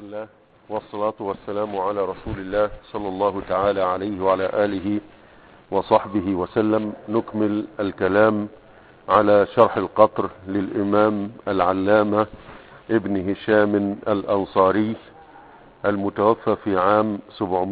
الله والصلاة والسلام على رسول الله صلى الله تعالى عليه وعلى آله وصحبه وسلم. نكمل الكلام على شرح القطر للإمام العلامة ابن هشام الأنصاري المتوفى في عام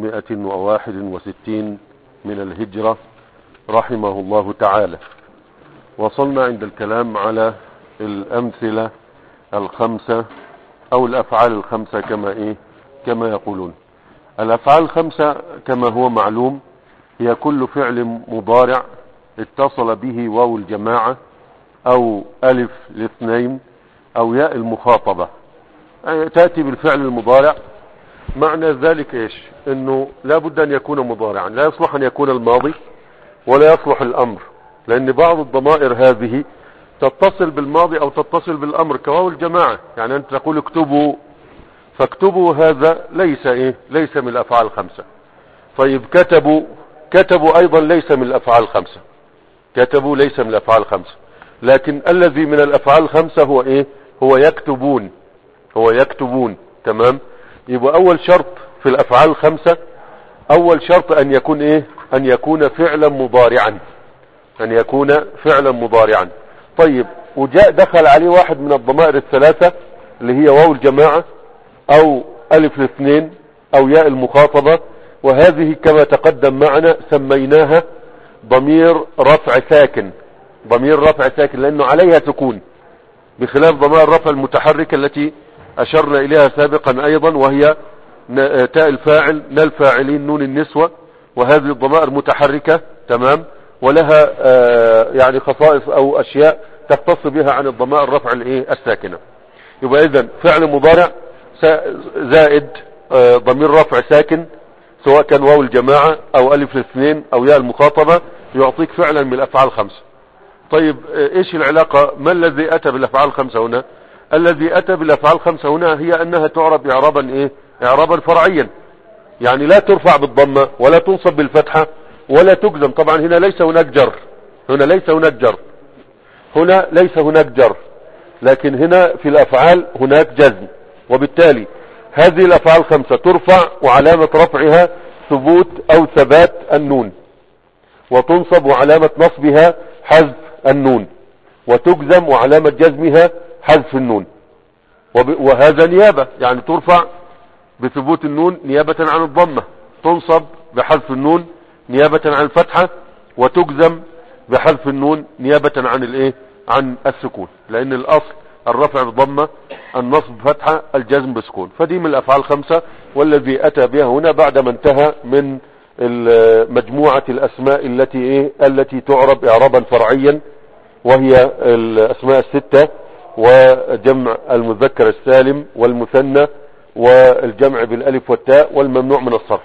761 من الهجرة رحمه الله تعالى. وصلنا عند الكلام على الأمثلة الخمسة أو الأفعال الخمسة كما يقولون. الأفعال الخمسة كما هو معلوم هي كل فعل مضارع اتصل به واو الجماعة أو ألف الاثنين أو ياء المخاطبة. تأتي بالفعل المضارع. معنى ذلك إيش؟ إنه لا بد أن يكون مضارعا، لا يصلح أن يكون الماضي ولا يصلح الأمر، لأن بعض الضمائر هذه تتصل بالماضي أو تتصل بالأمر كواو الجماعة. يعني أنت تقول اكتبوا، فاكتبوا هذا ليس من الأفعال الخمسة. طيب كتبوا أيضا ليس من الأفعال الخمسة. كتبوا ليس من الأفعال الخمسة، لكن الذي من الأفعال الخمسة هو يكتبون. تمام. يبقى أول شرط في الأفعال الخمسة، أول شرط أن يكون فعلا مضارعا. طيب، وجاء دخل عليه واحد من الضمائر الثلاثة اللي هي واو الجماعة أو ألف الاثنين أو ياء المخاطبة، وهذه كما تقدم معنا سميناها ضمير رفع ساكن. لأنه عليها سكون، بخلاف ضمائر رفع المتحركة التي أشرنا إليها سابقا أيضا، وهي تاء الفاعل، نا الفاعلين، نون النسوة، وهذه الضمائر متحركة. تمام. ولها يعني خصائص أو أشياء تختص بها عن الضمائر الرفع الساكنة. يبقى إذن فعل مضارع زائد ضمير رفع ساكن، سواء كان واو الجماعة أو ألف الاثنين أو ياء المخاطبة، يعطيك فعلا من الأفعال الخمسة. طيب، إيش العلاقة؟ ما الذي أتى بالأفعال الخمسة هنا؟ الذي أتى بالأفعال الخمسة هنا هي أنها تعرب إعرابا فرعيا، يعني لا ترفع بالضمة ولا تنصب بالفتحة ولا تجزم. طبعا هنا ليس هناك جر، لكن هنا في الأفعال هناك جزم، وبالتالي هذه الأفعال الخمسة ترفع وعلامة رفعها ثبوت أو ثبات النون، وتنصب وعلامة نصبها حذف النون، وتجزم وعلامة جزمها حذف النون. وهذا نيابة، يعني ترفع بثبوت النون نيابة عن الضمة، تنصب بحذف النون نيابة عن الفتحة، وتجزم بحذف النون نيابة عن السكون، لأن الأصل الرفع بضمة، النصب بفتحة، الجزم بسكون. فدي من الأفعال الخمسة، والذي أتى بها هنا بعدما انتهى من مجموعة الأسماء التي تعرب إعرابا فرعيا، وهي الأسماء الستة، وجمع المذكر السالم والمثنى والجمع بالألف والتاء والممنوع من الصرف.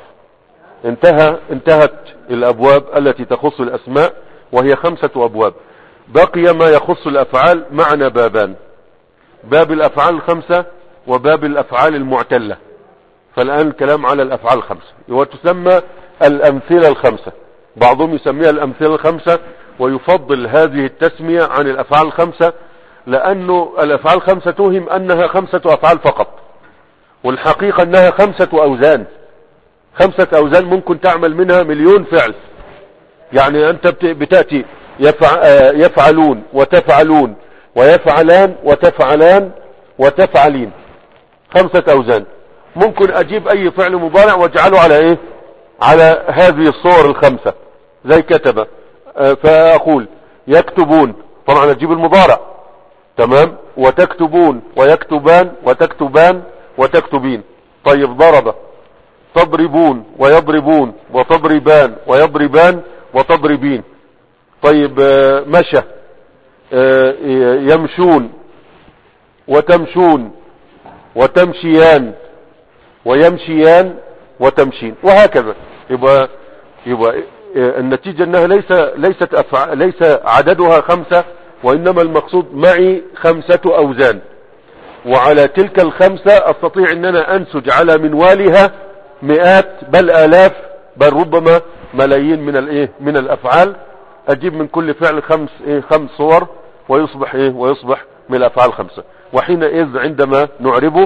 انتهت الأبواب التي تخص الأسماء، وهي 5 أبواب. بقي ما يخص الأفعال معنا بابان: باب الأفعال الخمسة وباب الأفعال المعتلة. فالآن الكلام على الأفعال الخمسة، وتسمى الأمثلة الخمسة. بعضهم يسميها الأمثلة الخمسة ويفضل هذه التسمية عن الأفعال الخمسة، لأنه الأفعال الخمسة توهم أنها 5 أفعال فقط، والحقيقة أنها 5 أوزان. 5 أوزان ممكن تعمل منها مليون فعل. يعني أنت بتأتي يفعلون وتفعلون ويفعلان وتفعلان وتفعلين، 5 أوزان. ممكن أجيب أي فعل مضارع واجعله على هذه الصور ال5، زي كتب، فأقول يكتبون، طبعا أجيب المضارع. تمام. وتكتبون ويكتبان وتكتبان وتكتبين. طيب، ضرب، تضربون ويضربون وتضربان ويضربان وتضربين. طيب، مشى، يمشون وتمشون وتمشيان ويمشيان وتمشين، وهكذا. يبقى النتيجة انها ليس عددها 5، وانما المقصود معي 5 اوزان، وعلى تلك ال5 استطيع ان انا انسج على منوالها مئات بل آلاف بل ربما ملايين من الافعال. اجيب من كل فعل 5 صور، ويصبح من الافعال 5. وحينئذ عندما نعربه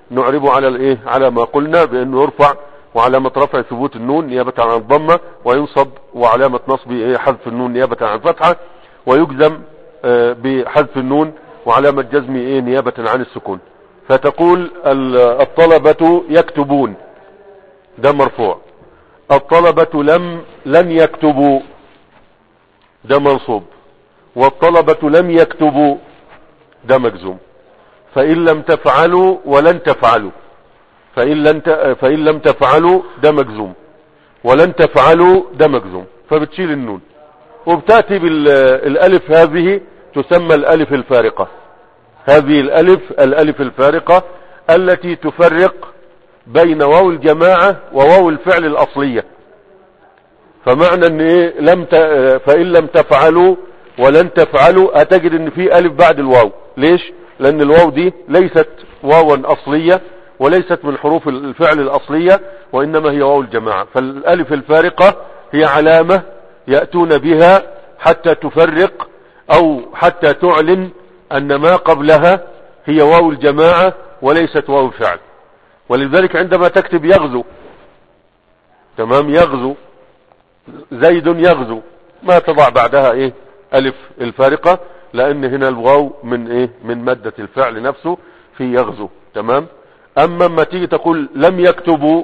نعربه على الايه، على ما قلنا بانه يرفع وعلامة رفع ثبوت النون نيابة عن الضمة، وينصب وعلامة نصبه حذف النون نيابة عن الفتحة، ويجزم بحذف النون وعلامة جزمه نيابة عن السكون. فتقول الطلبة يكتبون، ده مرفوع. الطلبة لن يكتبوا، ده منصوب. والطلبة لم يكتبوا، ده مجزوم. فإن لم تفعلوا ولن تفعلوا، فإن لم تفعلوا ده مجزوم، ولن تفعلوا ده مجزوم. فبتشيل النون وبتأتي بالالف، هذه تسمى الالف الفارقة. هذه الالف الفارقة التي تفرق بين واو الجماعة وواو الفعل الاصلية. فمعنى ان فإن لم تفعلوا ولن تفعلوا هتجد ان في الف بعد الواو. ليش؟ لان الواو دي ليست واوا اصلية وليست من حروف الفعل الاصلية، وانما هي واو الجماعة. فالالف الفارقة هي علامة يأتون بها حتى تفرق او حتى تعلن ان ما قبلها هي واو الجماعة وليست واو الفعل. ولذلك عندما تكتب يغزو، تمام، يغزو زيد يغزو، ما تضع بعدها الف الفارقة، لان هنا الواو من مادة الفعل نفسه في يغزو. تمام. اما ما تيجي تقول لم يكتبوا،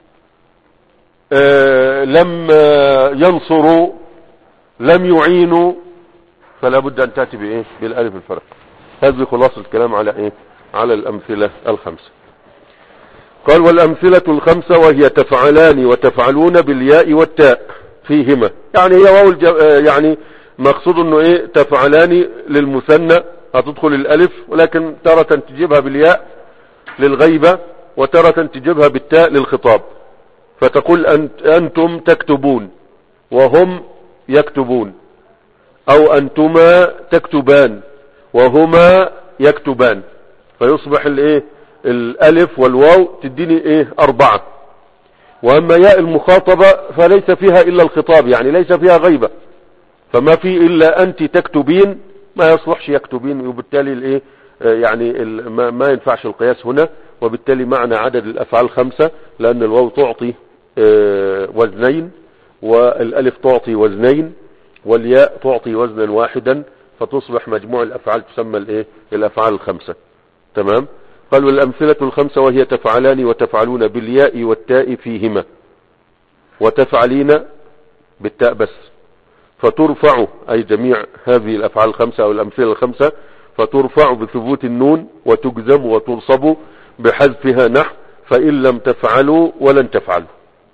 لم ينصروا، لم يعينوا، فلا بد ان تأتي بالالف الفارقة. هذه خلاصة الكلام على الامثلة الخمسة. قال والامثلة الخمسة وهي تفعلان وتفعلون بالياء والتاء فيهما. يعني هي واو يعني مقصود انه تفعلان للمثنى هتدخل الالف، ولكن تارة تجيبها بالياء للغيبة، وتارة تجيبها بالتاء للخطاب. فتقول انتم تكتبون وهم يكتبون، او انتما تكتبان وهما يكتبان. فيصبح الالف والواو تديني 4. واما ياء المخاطبة فليس فيها الا الخطاب، يعني ليس فيها غيبة، فما في الا انت تكتبين، ما يصلحش يكتبين. وبالتالي يعني ما ينفعش القياس هنا. وبالتالي معنى عدد الافعال 5، لان الواو تعطي وزنين، والالف تعطي وزنين، والياء تعطي وزنا واحدا، فتصبح مجموع الافعال تسمى الافعال 5. تمام. قال والامثلة الخمسة وهي تفعلان وتفعلون بالياء والتاء فيهما، وتفعلين بالتاء بس. فترفع، اي جميع هذه الافعال 5 او الامثلة 5، فترفع بثبوت النون وتجزم وتنصب بحذفها، نحو فإن لم تفعلوا ولن تفعلوا.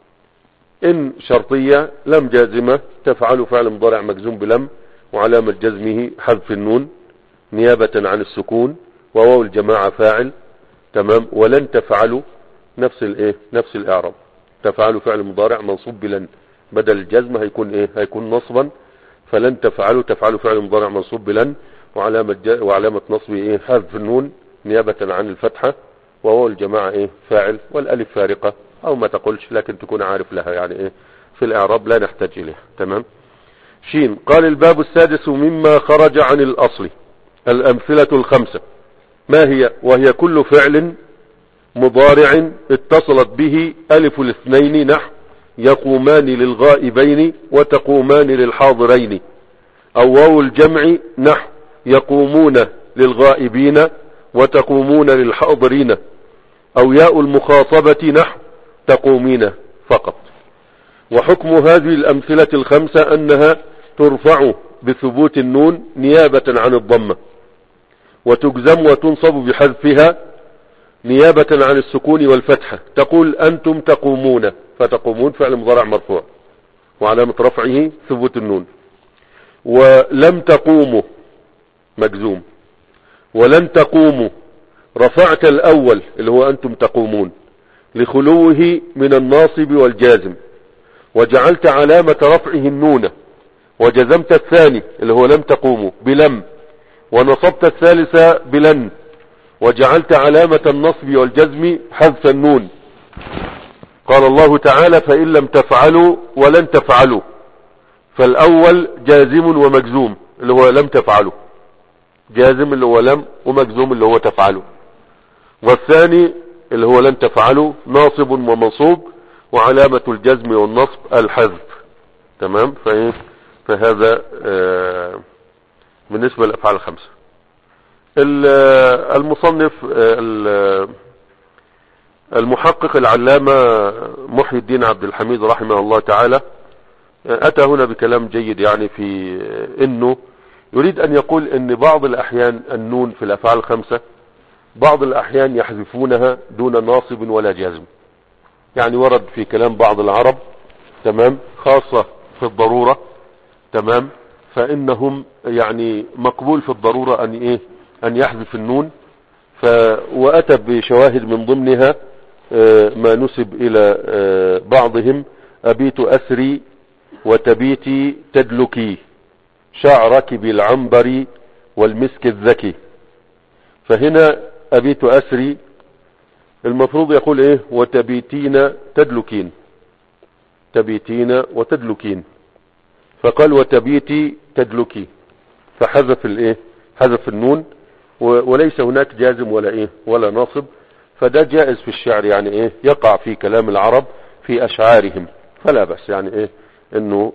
إن شرطية، لم جازمة، تفعلوا فعل مضارع مجزوم بلم وعلامة جزمه حذف النون نيابة عن السكون، وواو الجماعة فاعل. تمام. ولن تفعلوا نفس الاعراب. تفعلوا فعل مضارع منصوب بلن، بدل الجزم هيكون نصبا. فلن تفعلوا، تفعلوا فعل مضارع منصوب بلن وعلامة نصبه حذف النون نيابة عن الفتحة، وواو الجماعة فاعل، والالف فارقة او ما تقولش، لكن تكون عارف لها يعني في الاعراب لا نحتاج اليها. تمام. شين. قال الباب السادس مما خرج عن الاصل. الامثلة الخمسة ما هي؟ وهي كل فعل مضارع اتصلت به الف الاثنين، نحو يقومان للغائبين وتقومان للحاضرين، او واو الجمع، نحو يقومون للغائبين وتقومون للحاضرين، او ياء المخاطبة، نحو تقومين فقط. وحكم هذه الامثلة الخمسة انها ترفع بثبوت النون نيابة عن الضمة، وتجزم وتنصب بحذفها نيابة عن السكون والفتحة. تقول انتم تقومون، فتقومون فعل مضارع مرفوع وعلامة رفعه ثبوت النون. ولم تقوموا مجزوم. ولن تقوموا رفعت الاول اللي هو انتم تقومون لخلوه من الناصب والجازم، وجعلت علامة رفعه النون، وجزمت الثاني اللي هو لم تقوموا بلم، ونصبت الثالثة بلن، وجعلت علامة النصب والجزم حذف النون. قال الله تعالى فإن لم تفعلوا ولن تفعلوا. فالأول جازم ومجزوم اللي هو لم تفعلوا، جازم اللي هو لم، ومجزوم اللي هو تفعلوا. والثاني اللي هو لن تفعلوا ناصب ومنصوب، وعلامة الجزم والنصب الحذف. تمام. فهذا بالنسبة للأفعال الخمسة. المصنف المحقق العلامة محي الدين عبد الحميد رحمه الله تعالى أتى هنا بكلام جيد، يعني في انه يريد ان يقول ان بعض الاحيان النون في الافعال الخمسة بعض الاحيان يحذفونها دون ناصب ولا جازم. يعني ورد في كلام بعض العرب، تمام، خاصة في الضرورة، تمام، فانهم يعني مقبول في الضرورة ان يحذف النون. واتى بشواهد من ضمنها ما نسب الى بعضهم: ابيت اسري وتبيتي تدلكي شعرك بالعنبر والمسك الذكي. فهنا ابيت اسري المفروض يقول وتبيتين تدلكين، تبيتين وتدلكين، فقال وتبيتي تدلكي، فحذف حذف النون، وليس هناك جازم ولا ناصب. فده جائز في الشعر، يعني يقع في كلام العرب في اشعارهم، فلا بأس يعني انه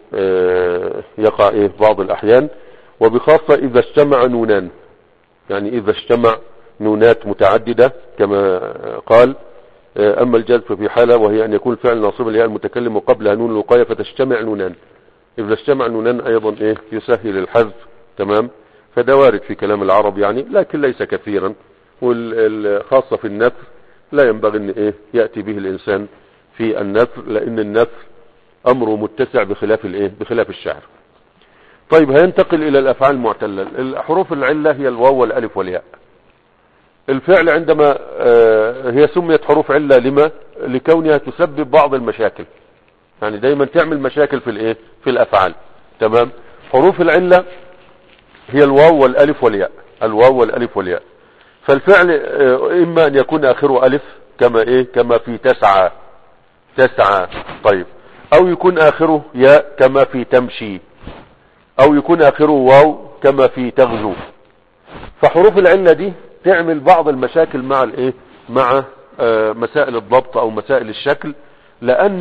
يقع بعض الاحيان، وبخاصة اذا اجتمع نونان، يعني اذا اجتمع نونات متعددة كما قال. اما الجذف في حالة وهي ان يكون الفعل ناصبا لياء المتكلم وقبلها نون الوقاية فتجتمع نونان. اذا اجتمع نونان ايضا يسهل الحذف. تمام. فده وارد في كلام العرب يعني، لكن ليس كثيرا، والخاصة في النثر لا ينبغي ان يأتي به الانسان في النثر، لان النثر امره متسع بخلاف الشعر. طيب، هينتقل الى الافعال المعتلة. حروف العلة هي الواو والالف والياء. الفعل عندما هي سميت حروف علة لما؟ لكونها تسبب بعض المشاكل، يعني دايما تعمل مشاكل في الافعال. تمام. حروف العلة هي الواو والالف والياء، الواو والالف والياء. فالفعل اما ان يكون اخره الف كما في تسعى، تسعى. طيب، او يكون اخره ياء كما في تمشي، او يكون اخره واو كما في تغزو. فحروف العلة دي تعمل بعض المشاكل مع مسائل الضبط او مسائل الشكل، لان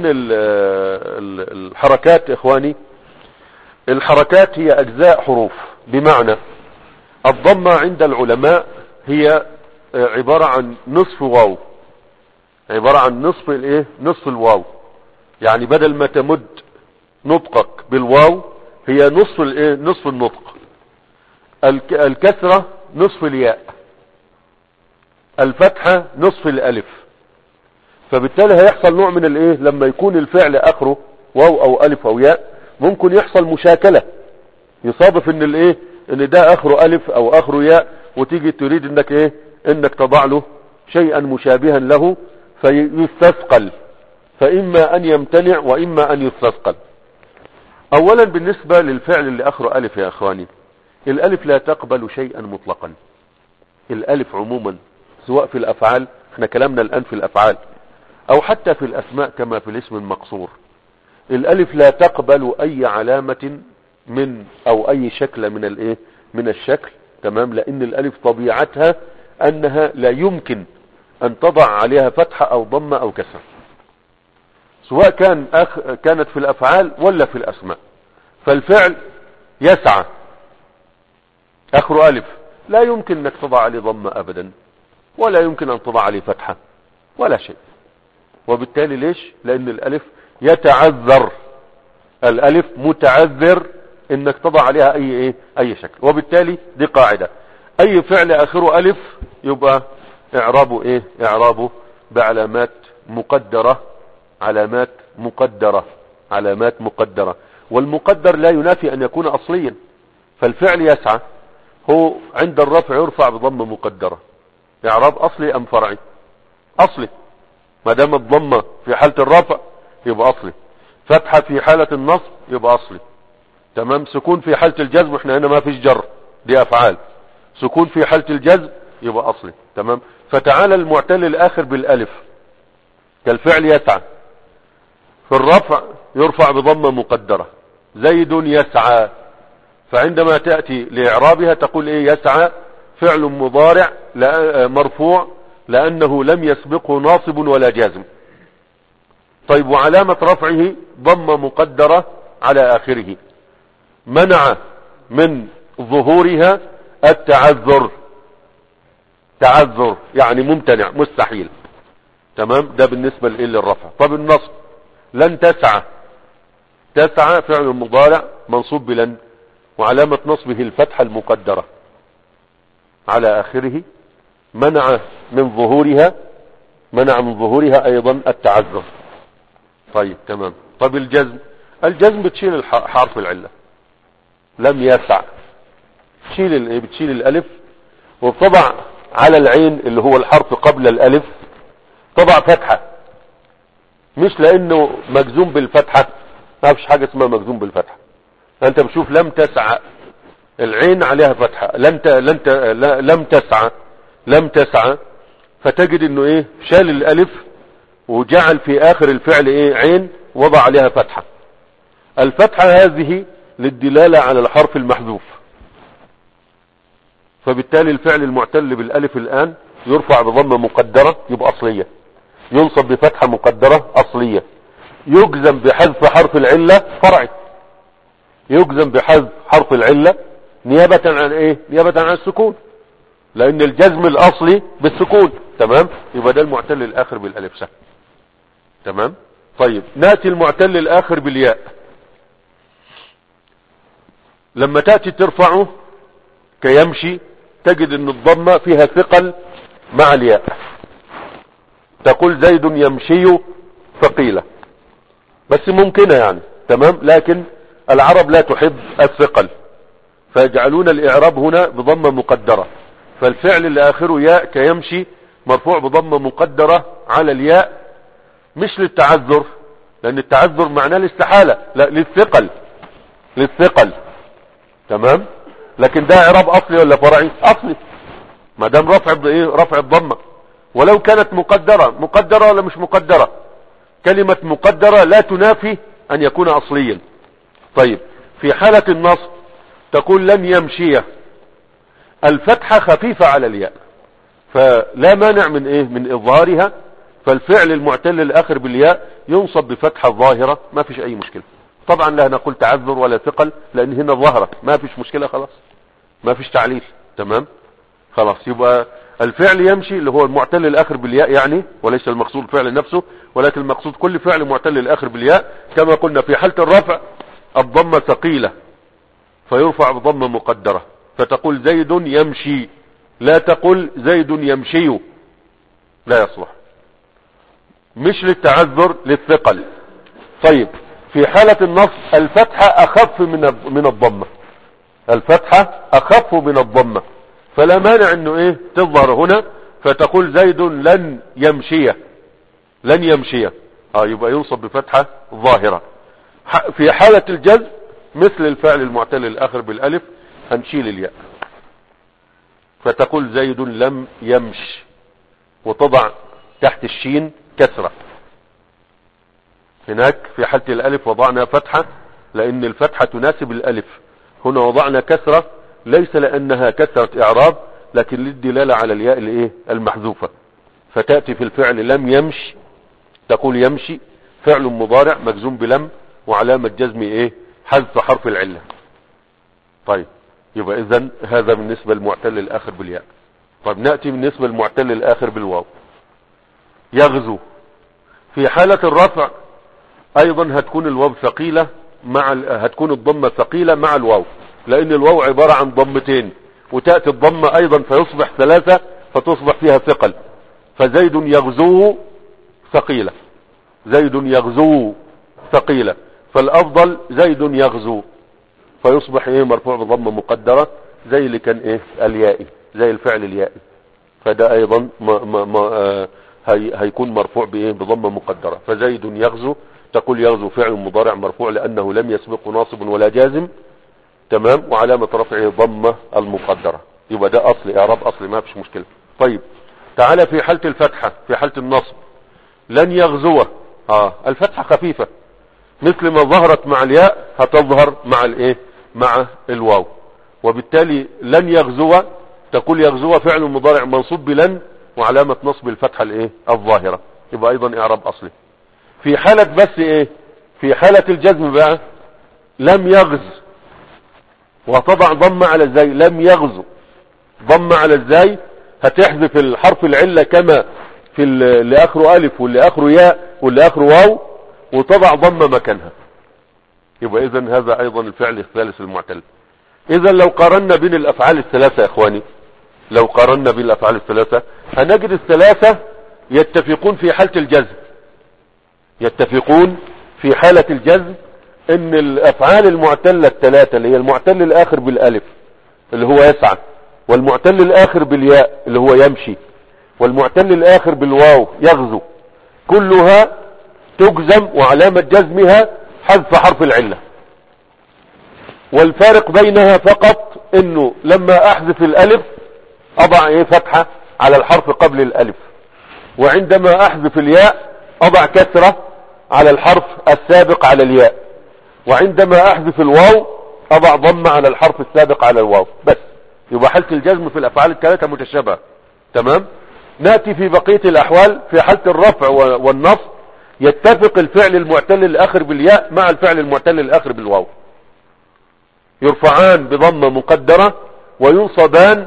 الحركات اخواني، الحركات هي اجزاء حروف. بمعنى الضمة عند العلماء هي عبارة عن نصف واو، عبارة عن نصف الواو. يعني بدل ما تمد نطقك بالواو هي نصف النطق. الكسرة نصف الياء، الفتحة نصف الالف. فبالتالي هيحصل نوع من لما يكون الفعل اخره واو او الف او ياء، ممكن يحصل مشاكلة، يصادف ان ده اخره الف او اخره ياء، وتيجي تريد انك تضع له شيئا مشابها له فيستثقل، فاما ان يمتنع واما ان يستثقل. اولا بالنسبة للفعل اللي اخره الف يا اخواني، الالف لا تقبل شيئا مطلقا. الالف عموما سواء في الافعال، احنا كلامنا الان في الافعال، او حتى في الاسماء كما في الاسم المقصور، الالف لا تقبل اي علامة او اي شكل من الشكل. تمام. لان الالف طبيعتها انها لا يمكن ان تضع عليها فتحة او ضمة او كسر، سواء كانت في الافعال ولا في الاسماء. فالفعل يسعى اخر الف، لا يمكن انك تضع عليه ضمة ابدا، ولا يمكن ان تضع عليه فتحة ولا شيء. وبالتالي ليش؟ لان الالف يتعذر، الالف متعذر انك تضع عليها اي شكل. وبالتالي دي قاعدة، اي فعل اخره الف يبقى اعرابه بعلامات مقدرة، علامات مقدرة. والمقدر لا ينافي ان يكون اصليا. فالفعل يسعى هو عند الرفع يرفع بضمة مقدرة، اعراب اصلي ام فرعي؟ اصلي. ما دام الضمة في حالة الرفع يبقى اصلي، فتحة في حالة النصب يبقى اصلي. تمام. سكون في حالة الجزم، احنا هنا ما فيش جر، دي افعال، سكون في حالة الجزم يبقى اصلي. تمام. فتعالى المعتل الاخر بالالف كالفعل يسعى، في الرفع يرفع بضمة مقدرة، زيد يسعى. فعندما تأتي لإعرابها تقول يسعى فعل مضارع مرفوع لأنه لم يسبقه ناصب ولا جازم. طيب وعلامة رفعه ضمة مقدرة على آخره، منع من ظهورها التعذر، تعذر يعني ممتنع مستحيل. تمام، ده بالنسبة للرفع. طب النصب، لن تسعى، تسعى فعل مضارع منصوب بلن، وعلامة نصبه الفتحة المقدرة على آخره، منع من ظهورها، منع من ظهورها أيضا التعذر. طيب تمام. طب الجزم، الجزم بتشيل حرف العلة، لم يسع، بتشيل الألف وطبع على العين اللي هو الحرف قبل الألف طبع فتحة، مش لأنه مجزوم بالفتحة، ما فيش حاجة اسمها مجزوم بالفتحة. أنت بشوف لم تسع، العين عليها فتحة، لم تسع، لم تسع، فتجد انه ايه، شال الالف وجعل في اخر الفعل ايه، عين، وضع عليها فتحة. الفتحة هذه للدلالة على الحرف المحذوف، فبالتالي الفعل المعتل بالالف الان يرفع بضمة مقدرة يبقى اصلية، ينصب بفتحة مقدرة اصلية، يجزم بحذف حرف العلة فرعي، يجزم بحذف حرف العلة نيابة عن ايه، نيابة عن السكون، لان الجزم الاصلي بالسكون. تمام، يبقى ده المعتل الاخر بالالف سهل. تمام. طيب ناتي المعتل الاخر بالياء، لما تأتي ترفعه كيمشي تجد ان الضمة فيها ثقل مع الياء، تقول زيد يمشي ثقيلة، بس ممكنة يعني. تمام، لكن العرب لا تحب الثقل، فيجعلون الاعراب هنا بضمة مقدرة، فالفعل اللي اخره ياء كيمشي مرفوع بضمة مقدرة على الياء، مش للتعذر، لان التعذر معناه الاستحالة، لا للثقل، للثقل. تمام، لكن ده اعراب اصلي ولا فرعي؟ اصلي، ما دام رفع بايه، رفع الضمة، ولو كانت مقدرة، مقدرة ولا مش مقدرة، كلمة مقدرة لا تنافي ان يكون اصليا. طيب في حالة النصب تقول لن يمشي، الفتحة خفيفة على الياء، فلا مانع من ايه، من اظهارها، فالفعل المعتل الاخر بالياء ينصب بفتحة ظاهرة، ما فيش اي مشكلة. طبعا لا نقول تعذر ولا ثقل، لان هنا ظهرت، ما فيش مشكلة، خلاص ما فيش تعليل. تمام، خلاص. يبقى الفعل يمشي اللي هو المعتل الاخر بالياء يعني، وليس المقصود الفعل نفسه، ولكن المقصود كل فعل معتل الاخر بالياء. كما قلنا في حالة الرفع الضمة ثقيلة فيرفع بضمة مقدرة، فتقول زيد يمشي، لا تقل زيد يمشي، لا يصلح، مش للتعذر، للثقل. طيب في حالة النصب الفتحة اخف من الضمة، الفتحة اخف من الضمة، فلا مانع انه ايه، تظهر هنا، فتقول زيد لن يمشي، لن يمشي، يبقى ينصب بفتحة ظاهرة. في حالة الجزم مثل الفعل المعتل الاخر بالالف هنشيل الياء، فتقول زيد لم يمش، وتضع تحت الشين كسرة. هناك في حالة الالف وضعنا فتحة لان الفتحة تناسب الالف، هنا وضعنا كسرة ليس لانها كسرة اعراب، لكن للدلالة على الياء الايه، المحذوفة. فتأتي في الفعل لم يمش تقول يمشي فعل مضارع مجزوم بلم، وعلامة جزم ايه، حذف حرف العلة. طيب يبقى اذن هذا بالنسبة للمعتل الاخر بالياء. طيب نأتي بالنسبة للمعتل الاخر بالواو، يغزو. في حالة الرفع ايضا هتكون الواو ثقيلة هتكون الضمة ثقيلة مع الواو، لان الواو عبارة عن ضمتين، وتأتي الضمة ايضا فيصبح ثلاثة فتصبح فيها ثقل، فزيد يغزو ثقيلة، زيد يغزو ثقيلة، فالافضل زيد يغزو، فيصبح ايه، مرفوع بضمة مقدرة زي اللي كان ايه، اليائي، زي الفعل اليائي، فده ايضا هيكون مرفوع بايه، بضمة مقدرة. فزيد يغزو تقول يغزو فعل مضارع مرفوع لانه لم يسبقه ناصب ولا جازم. تمام، وعلامة رفعه ضمة المقدرة. يبقى ده اصل اعراب اصلي، ما فيش مشكلة. طيب تعالى في حالة الفتحة، في حالة النصب لن يغزو، الفتحة خفيفة مثل ما ظهرت مع الياء هتظهر مع الايه، مع الواو، وبالتالي لن يغزو تقول يغزو فعل مضارع منصوب بلن وعلامة نصب الفتحة الايه الظاهرة، يبقى ايضا اعراب اصلي. في حالة بس ايه، في حالة الجزم بقى لم يغز، وهتضع ضم على الزاي، لم يغزو ضم على الزاي، هتحذف الحرف العلة كما في اللي اخره الف واللي اخره ياء واللي اخره واو، وتضع ضم مكانها. يبقى اذا هذا ايضا الفعل الثالث المعتل. اذا لو قارنا بين الافعال الثلاثة يا اخواني، لو قارنا بين الافعال الثلاثة هنجد الثلاثة يتفقون في حالة الجزم، يتفقون في حالة الجزم ان الافعال المعتلة الثلاثة اللي هي المعتل الاخر بالالف اللي هو يسعى، والمعتل الاخر بالياء اللي هو يمشي، والمعتل الاخر بالواو يغزو، كلها تجزم وعلامة جزمها حذف حرف العلة. والفارق بينها فقط انه لما احذف الالف اضع ايه فتحة على الحرف قبل الالف، وعندما احذف الياء اضع كسرة على الحرف السابق على الياء، وعندما احذف الواو اضع ضم على الحرف السابق على الواو بس. يبقى حالة الجزم في الافعال الثلاثة متشابهة. تمام. نأتي في بقية الاحوال في حالة الرفع والنصب يتفق الفعل المعتل الاخر بالياء مع الفعل المعتل الاخر بالواو، يرفعان بضمة مقدرة وينصبان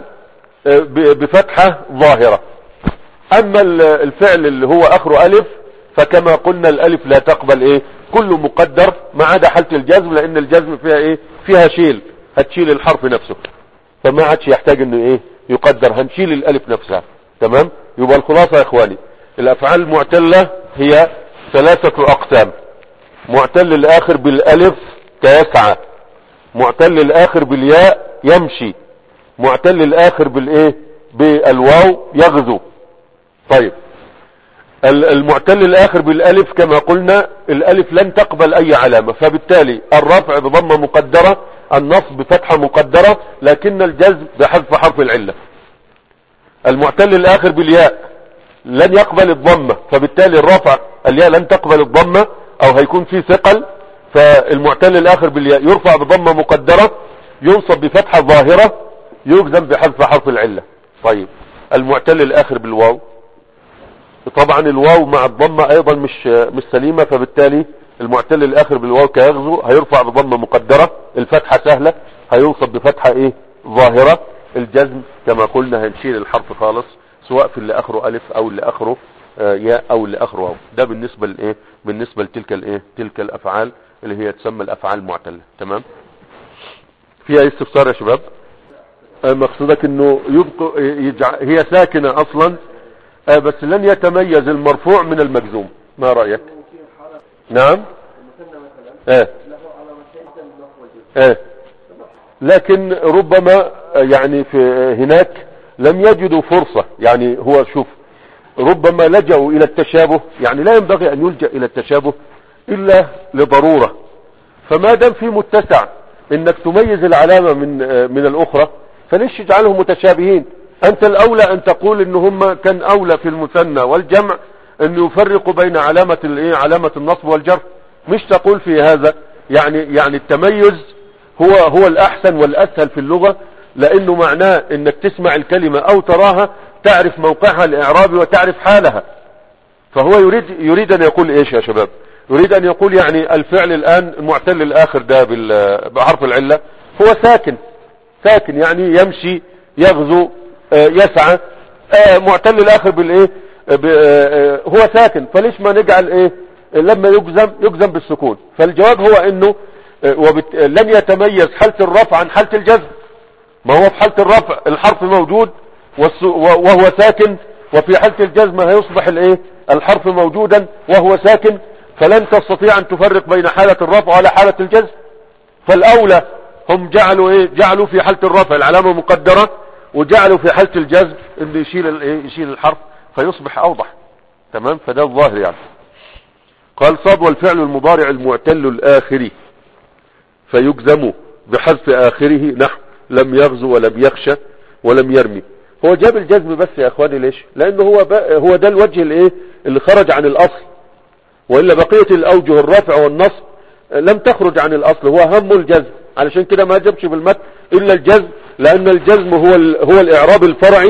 بفتحة ظاهرة. اما الفعل اللي هو اخره الف فكما قلنا الالف لا تقبل ايه كله مقدر ما عدا حالة الجزم، لان الجزم فيها ايه فيها شيل، هتشيل الحرف نفسه فما عادش يحتاج انه ايه يقدر، هنشيل الالف نفسها. تمام. يبقى الخلاصة يا اخواني الافعال المعتلة هي ثلاثة اقسام: معتل الاخر بالالف كيسعى، معتل الاخر بالياء يمشي، معتل الاخر بالايه بالواو يغزو. طيب المعتل الاخر بالالف كما قلنا الالف لن تقبل اي علامة، فبالتالي الرفع بضمة مقدرة، النصب بفتحة مقدرة، لكن الجزم بحذف حرف العلة. المعتل الاخر بالياء لن يقبل الضمة، فبالتالي الرفع الياء لن تقبل الضمة او هيكون فيه ثقل، فالمعتل الاخر بالياء يرفع بضمة مقدرة، ينصب بفتحة ظاهرة، يجزم بحذف حرف العلة. طيب المعتل الاخر بالواو، طبعا الواو مع الضمة ايضا مش سليمة، فبالتالي المعتل الاخر بالواو كيغزو هيرفع بضمة مقدرة، الفتحة سهلة، هينصب بفتحة ايه ظاهرة. الجزم كما قلنا هنشيل الحرف خالص، سواء في اللي اخره الف او اللي اخره ياء او اللي اخره واو. ده بالنسبة لايه بالنسبة لتلك الايه تلك الافعال اللي هي تسمى الافعال المعتلة. تمام. فيها اي استفسار يا شباب؟ مقصودك انه يبقى هي ساكنة اصلا بس لن يتميز المرفوع من المجزوم، ما رأيك؟ نعم. لكن ربما يعني في هناك لم يجدوا فرصة، يعني هو شوف ربما لجأوا الى التشابه، يعني لا ينبغي ان يلجأ الى التشابه الا لضرورة، فما دام في متسع انك تميز العلامة من الاخرى فليش تجعلهم متشابهين؟ انت الاولى ان تقول ان هم كان اولى في المثنى والجمع ان يفرقوا بين علامة الايه علامة النصب والجر، مش تقول في هذا يعني التميز هو الاحسن والاسهل في اللغة، لانه معناه انك تسمع الكلمة او تراها تعرف موقعها الاعرابي وتعرف حالها. فهو يريد ان يقول ايش يا شباب؟ يريد ان يقول يعني الفعل الان المعتل الاخر ده بحرف العلة هو ساكن يعني يمشي يغزو يسعى، معتل الاخر بالايه هو ساكن، فليش ما نجعل ايه لما يجزم بالسكون؟ فالجواب هو انه لن يتميز حالة الرفع عن حالة الجزم. ما هو في حالة الرفع الحرف موجود وهو ساكن، وفي حالة الجزم هيصبح الايه الحرف موجودا وهو ساكن، فلن تستطيع ان تفرق بين حالة الرفع ولا حالة الجزم. فالاولى هم جعلوا في حالة الرفع العلامة مقدرة، وجعلوا في حالة الجزم انه يشيل الحرف فيصبح اوضح. تمام. فده الظاهر يعني. قال صاد والفعل المضارع المعتل الاخر فيجزم بحذف اخره نحو لم يغزو ولم يخشى ولم يرمي. هو جاب الجزم بس يا اخواني، ليش؟ لانه هو ده الوجه اللي خرج عن الاصل، والا بقية الاوجه الرفع والنصب لم تخرج عن الاصل، هو هم الجزم، علشان كده ما جابش بالمتن الا الجزم، لان الجزم هو الاعراب الفرعي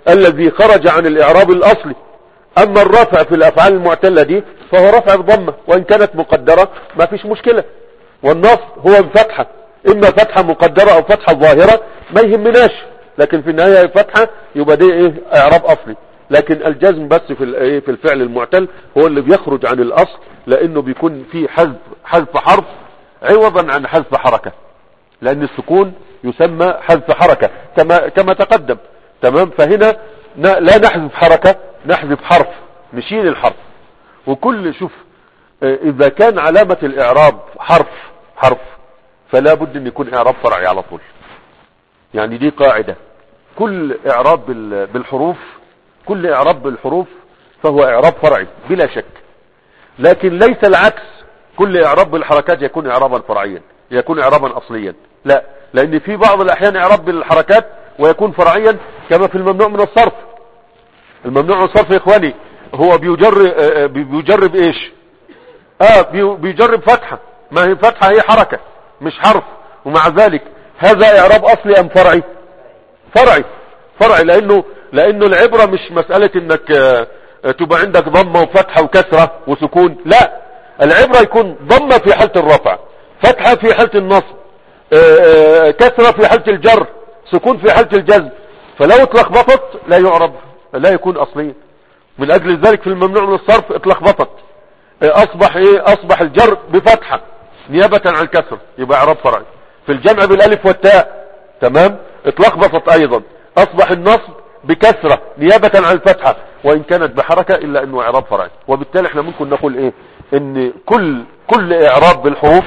الذي خرج عن الاعراب الاصلي. اما الرفع في الافعال المعتلة دي فهو رفع بضمة وان كانت مقدرة ما فيش مشكلة، والنصب هو بفتحة، اما فتحة مقدرة او فتحة ظاهرة ما يهمناش، لكن في النهاية فتحة يبقى دي ايه اعراب اصلي. لكن الجزم بس في الفعل المعتل هو اللي بيخرج عن الاصل، لانه بيكون فيه حذف حرف عوضا عن حذف حركة، لان السكون يسمى حذف حركة كما تقدم. تمام. فهنا لا نحذف حركة، نحذف حرف، نشيل الحرف. وكل شوف اذا كان علامة الاعراب حرف فلا بد ان يكون اعراب فرعي على طول. يعني دي قاعدة، كل اعراب بالحروف، كل اعراب بالحروف فهو اعراب فرعي بلا شك. لكن ليس العكس، كل اعراب بالحركات يكون اعرابا فرعيا، يكون اعرابا اصليا، لا، لان في بعض الاحيان اعراب بالحركات ويكون فرعيا، كما في الممنوع من الصرف. الممنوع من الصرف يا اخواني هو بيجرب ايش؟ بيجرب فتحة، ما هي فتحة هي حركة مش حرف، ومع ذلك هذا اعراب اصلي ام فرعي؟ فرعي لانه العبرة مش مسألة انك تبقى عندك ضمة وفتحة وكسرة وسكون، لا، العبرة يكون ضمة في حالة الرفع، فتحة في حالة النصب، كسرة في حالة الجر، سكون في حالة الجزم. فلو اتلخبطت لا يعرب، لا يكون اصليا. من اجل ذلك في الممنوع من الصرف اتلخبطت، اصبح الجر بفتحة نيابة عن الكسر، يبقى اعراب فرعي. في الجمع بالالف والتاء تمام اتلخبطت ايضا، اصبح النصب بكسرة نيابة عن الفتحة وان كانت بحركة، الا انه اعراب فرعي. وبالتالي احنا ممكن نقول ايه؟ ان كل اعراب بالحروف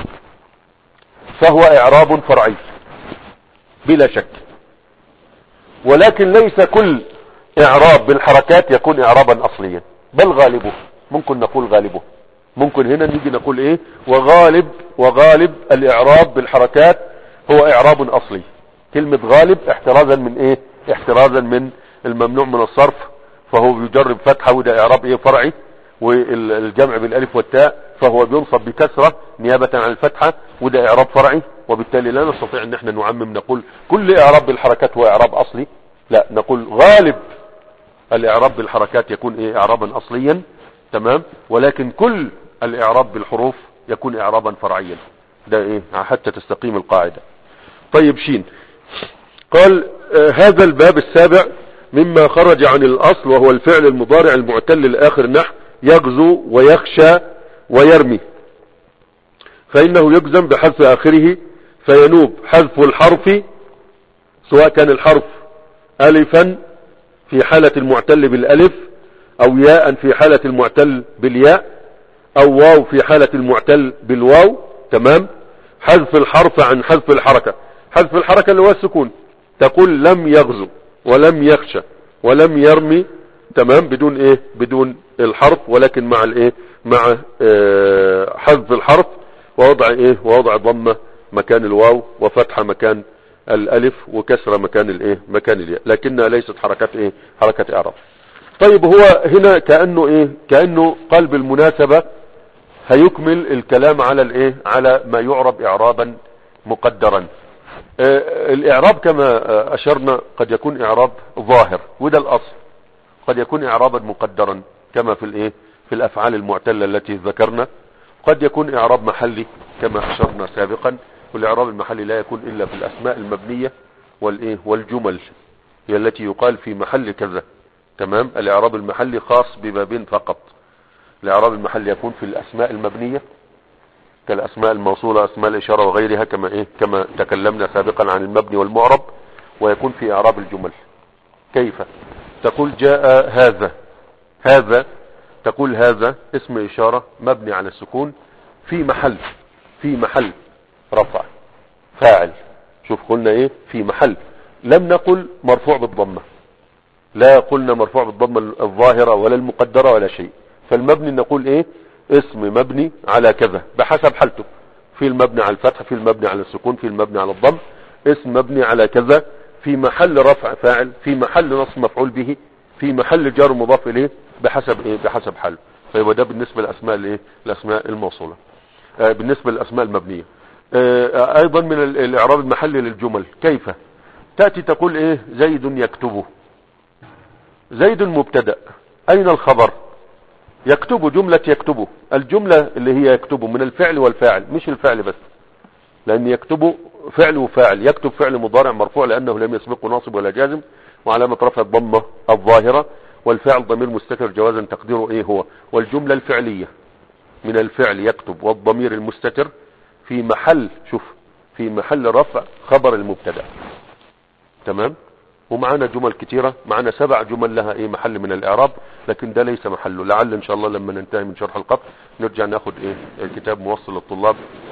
فهو اعراب فرعي بلا شك. ولكن ليس كل اعراب بالحركات يكون اعرابا اصليا، بل غالبه، ممكن نقول غالبه. ممكن هنا نيجي نقول ايه؟ وغالب الاعراب بالحركات هو اعراب اصلي. كلمة غالب احترازا من ايه؟ احترازا من الممنوع من الصرف، فهو بيجرب فتحة وده اعراب ايه؟ فرعي. والجمع بالالف والتاء فهو بينصب بكسرة نيابة عن الفتحة وده اعراب فرعي. وبالتالي لا نستطيع ان احنا نعمم نقول كل اعراب بالحركات هو اعراب اصلي، لا، نقول غالب الاعراب بالحركات يكون ايه؟ اعرابا اصليا. تمام. ولكن كل الاعراب بالحروف يكون اعرابا فرعيا. ده ايه؟ حتى تستقيم القاعدة. طيب شين قال هذا الباب السابع مما خرج عن الاصل، وهو الفعل المضارع المعتل الاخر، نحو يغزو ويخشى ويرمي، فانه يجزم بحذف اخره، فينوب حذف الحرف، سواء كان الحرف الفا في حالة المعتل بالالف، او ياء في حالة المعتل بالياء، او واو في حالة المعتل بالواو. تمام. حذف الحرف عن حذف الحركة. حذف الحركة اللي هو السكون، تقول لم يغزو ولم يخشى ولم يرمي، تمام، بدون ايه؟ بدون الحرف، ولكن مع الايه؟ مع حذف الحرف، ووضع ايه؟ ووضع ضمة مكان الواو، وفتحة مكان الالف، وكسرة مكان الايه؟ مكان الياء، لكنها ليست حركات ايه؟ حركة اعراب. طيب هو هنا كأنه ايه؟ كأنه قلب المناسبة هيكمل الكلام على الايه؟ على ما يعرب اعرابا مقدرا. الاعراب كما اشرنا قد يكون اعراب ظاهر وده الاصل، قد يكون اعرابا مقدرا كما في الايه؟ في الافعال المعتلة التي ذكرنا، قد يكون اعراب محلي كما اشرنا سابقا. والاعراب المحلي لا يكون الا في الاسماء المبنية والايه؟ والجمل هي التي يقال في محل كذا. تمام. الاعراب المحلي خاص ببابين فقط. الاعراب المحلي يكون في الاسماء المبنية كالاسماء الموصولة، اسماء الاشارة وغيرها، كما ايه؟ كما تكلمنا سابقا عن المبني والمعرب. ويكون في اعراب الجمل. كيف؟ تقول جاء هذا، تقول هذا اسم اشارة مبني على السكون في محل رفع فاعل. شوف قلنا ايه؟ في محل، لم نقل مرفوع بالضمة، لا قلنا مرفوع بالضمة الظاهرة ولا المقدرة ولا شيء. فالمبني نقول ايه؟ اسم مبني على كذا بحسب حالته، في المبني على الفتح، في المبني على السكون، في المبني على الضم. اسم مبني على كذا في محل رفع فاعل، في محل نصب مفعول به، في محل جار مضاف اليه، بحسب ايه؟ بحسب حاله. فيبقى ده بالنسبة للاسماء الايه؟ الاسماء الموصولة. بالنسبة للاسماء المبنية. ايضا من الاعراب المحلي للجمل. كيف؟ تأتي تقول ايه؟ زيد يكتبه، زيد مبتدأ، اين الخبر؟ يكتب جملة يكتبه، الجملة اللي هي يكتبه من الفعل والفاعل، مش الفعل بس، لان يكتبه فعل وفاعل. يكتب فعل مضارع مرفوع لانه لم يسبقه ناصب ولا جازم وعلامة رفع الضمة الظاهرة، والفعل ضمير مستتر جوازا تقديره ايه هو. والجملة الفعلية من الفعل يكتب والضمير المستتر في محل، شوف، في محل رفع خبر المبتدا. تمام. ومعنا جمل كتيرة، معنا 7 جمل لها ايه محل من الاعراب، لكن ده ليس محله. لعل ان شاء الله لما ننتهي من شرح القطر نرجع ناخد ايه الكتاب موصل للطلاب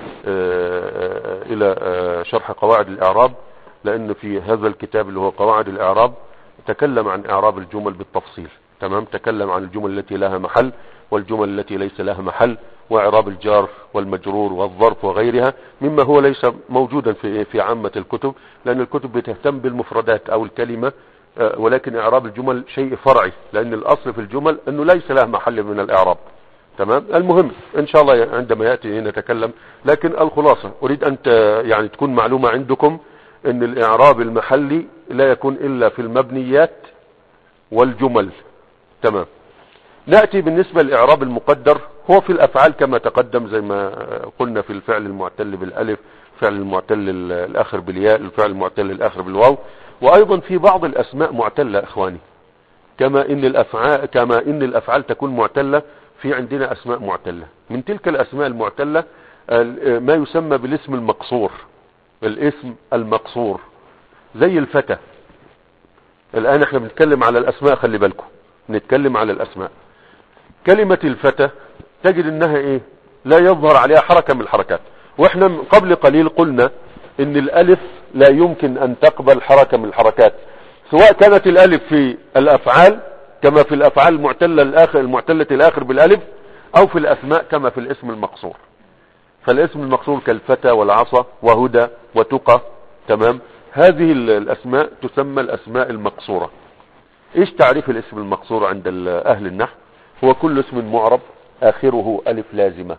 الى شرح قواعد الاعراب، لان في هذا الكتاب اللي هو قواعد الاعراب تكلم عن اعراب الجمل بالتفصيل. تمام. تكلم عن الجمل التي لها محل والجمل التي ليس لها محل، واعراب الجار والمجرور والظرف وغيرها، مما هو ليس موجودا في عامة الكتب، لان الكتب بتهتم بالمفردات او الكلمة، ولكن اعراب الجمل شيء فرعي، لان الاصل في الجمل انه ليس لها محل من الاعراب. تمام. المهم ان شاء الله عندما يأتي نتكلم، لكن الخلاصة اريد ان يعني تكون معلومة عندكم ان الاعراب المحلي لا يكون الا في المبنيات والجمل. تمام. نأتي بالنسبة للإعراب المقدر، هو في الأفعال كما تقدم زي ما قلنا، في الفعل المعتل بالألف، الفعل المعتل الآخر بالياء، الفعل المعتل الآخر بالواو، وأيضا في بعض الأسماء معتلة إخواني، كما إن الأفعال تكون معتلة، في عندنا أسماء معتلة. من تلك الأسماء المعتلة ما يسمى بالاسم المقصور. الاسم المقصور زي الفتى. الآن احنا بنتكلم على الأسماء، خلي بالكم نتكلم على الأسماء. كلمة الفتى تجد انها ايه؟ لا يظهر عليها حركة من الحركات، واحنا قبل قليل قلنا ان الالف لا يمكن ان تقبل حركة من الحركات، سواء كانت الالف في الافعال كما في الافعال المعتلة الاخر بالالف، او في الاسماء كما في الاسم المقصور. فالاسم المقصور كالفتى والعصا وهدى وتقى. تمام. هذه الاسماء تسمى الاسماء المقصورة. ايش تعريف الاسم المقصور عند اهل النحو؟ هو كل اسم معرب اخره الف لازمة.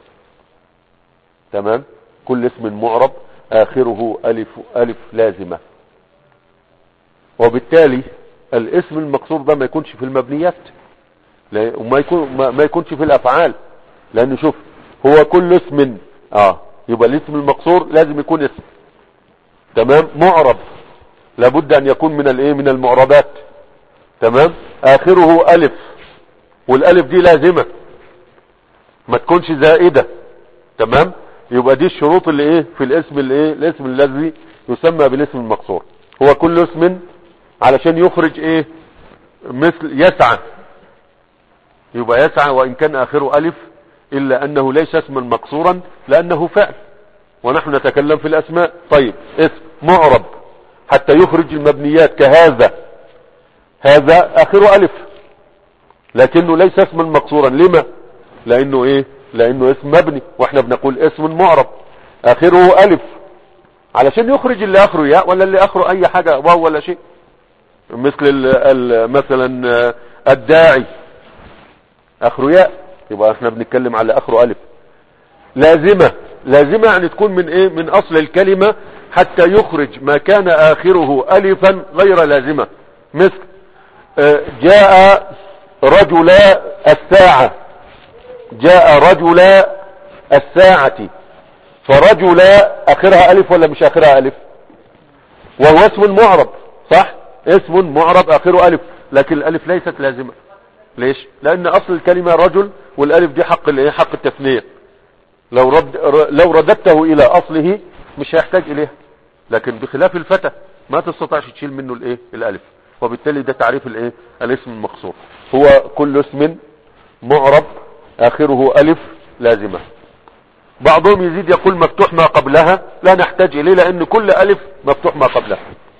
تمام. كل اسم معرب اخره الف لازمة، وبالتالي الاسم المقصور ده ما يكونش في المبنيات، وما ما يكونش في الافعال، لانه شوف، هو كل اسم يبقى الاسم المقصور لازم يكون اسم. تمام. معرب لابد ان يكون من الايه، من المعربات. تمام. اخره الف، والالف دي لازمة ما تكونش زائدة. تمام. يبقى دي الشروط اللي ايه في الاسم الايه، الاسم الذي يسمى بالاسم المقصور. هو كل اسم علشان يخرج ايه، مثل يسعى، يبقى يسعى وان كان اخره الف، الا انه ليس اسما مقصورا لانه فعل، ونحن نتكلم في الاسماء. طيب اسم معرب حتى يخرج المبنيات كهذا، هذا اخره الف لكنه ليس اسما مقصورا. لما؟ لانه ايه، لانه اسم مبني، واحنا بنقول اسم معرب اخره الف علشان يخرج اللي اخره ياء ولا اللي اخره اي حاجة واو ولا شيء، مثل مثلا الداعي اخره ياء، يبقى احنا بنتكلم على اخره الف. لازمة، لازمة يعني تكون من ايه، من اصل الكلمة حتى يخرج ما كان اخره الفا غير لازمة، مثل جاء رجل الساعة، جاء رجل الساعة، فرجل اخرها الف ولا مش اخرها الف؟ وهو اسم معرب، صح؟ اسم معرب اخره الف، لكن الالف ليست لازمة. ليش؟ لان اصل الكلمة رجل، والالف دي حق الايه، حق التثنية. لو رددته الى اصله مش هيحتاج اليها، لكن بخلاف الفتى ما تستطيعش تشيل منه الايه، الالف. وبالتالي ده تعريف الايه، الاسم المقصور. هو كل اسم معرب اخره الف لازمة. بعضهم يزيد يقول مفتوح ما قبلها، لا نحتاج اليه لان كل الف مفتوح ما قبلها.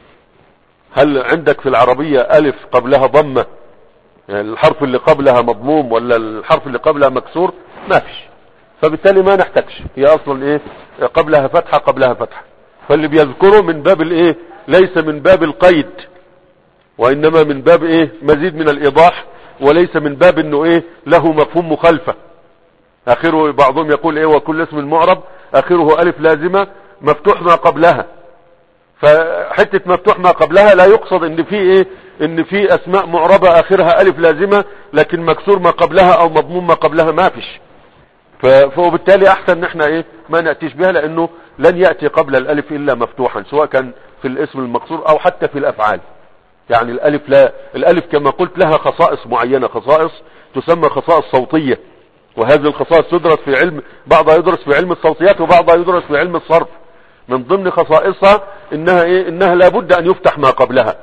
هل عندك في العربية الف قبلها ضمة، يعني الحرف اللي قبلها مضموم ولا الحرف اللي قبلها مكسور؟ ما فيش، فبالتالي ما نحتاجش، هي اصلا ايه، قبلها فتحة قبلها فتحة. فاللي بيذكره من باب الايه، ليس من باب القيد، وانما من باب ايه، مزيد من الايضاح، وليس من باب انه ايه له مفهوم مخالفة. اخره بعضهم يقول ايه، وكل اسم المعرب اخره الف لازمة مفتوح ما قبلها. فحتة مفتوح ما قبلها لا يقصد ان في ايه، ان في اسماء معربة اخرها الف لازمة لكن مكسور ما قبلها او مضموم ما قبلها ما فيش. فبالتالي احسن ان احنا ما نأتيش بها، لانه لن يأتي قبل الالف الا مفتوحا، سواء كان في الاسم المقصور او حتى في الافعال. يعني الالف كما قلت لها خصائص معينة، خصائص تسمى خصائص صوتية، وهذه الخصائص تدرس في علم، بعضها يدرس في علم الصوتيات وبعضها يدرس في علم الصرف. من ضمن خصائصها انها لابد ان يفتح ما قبلها،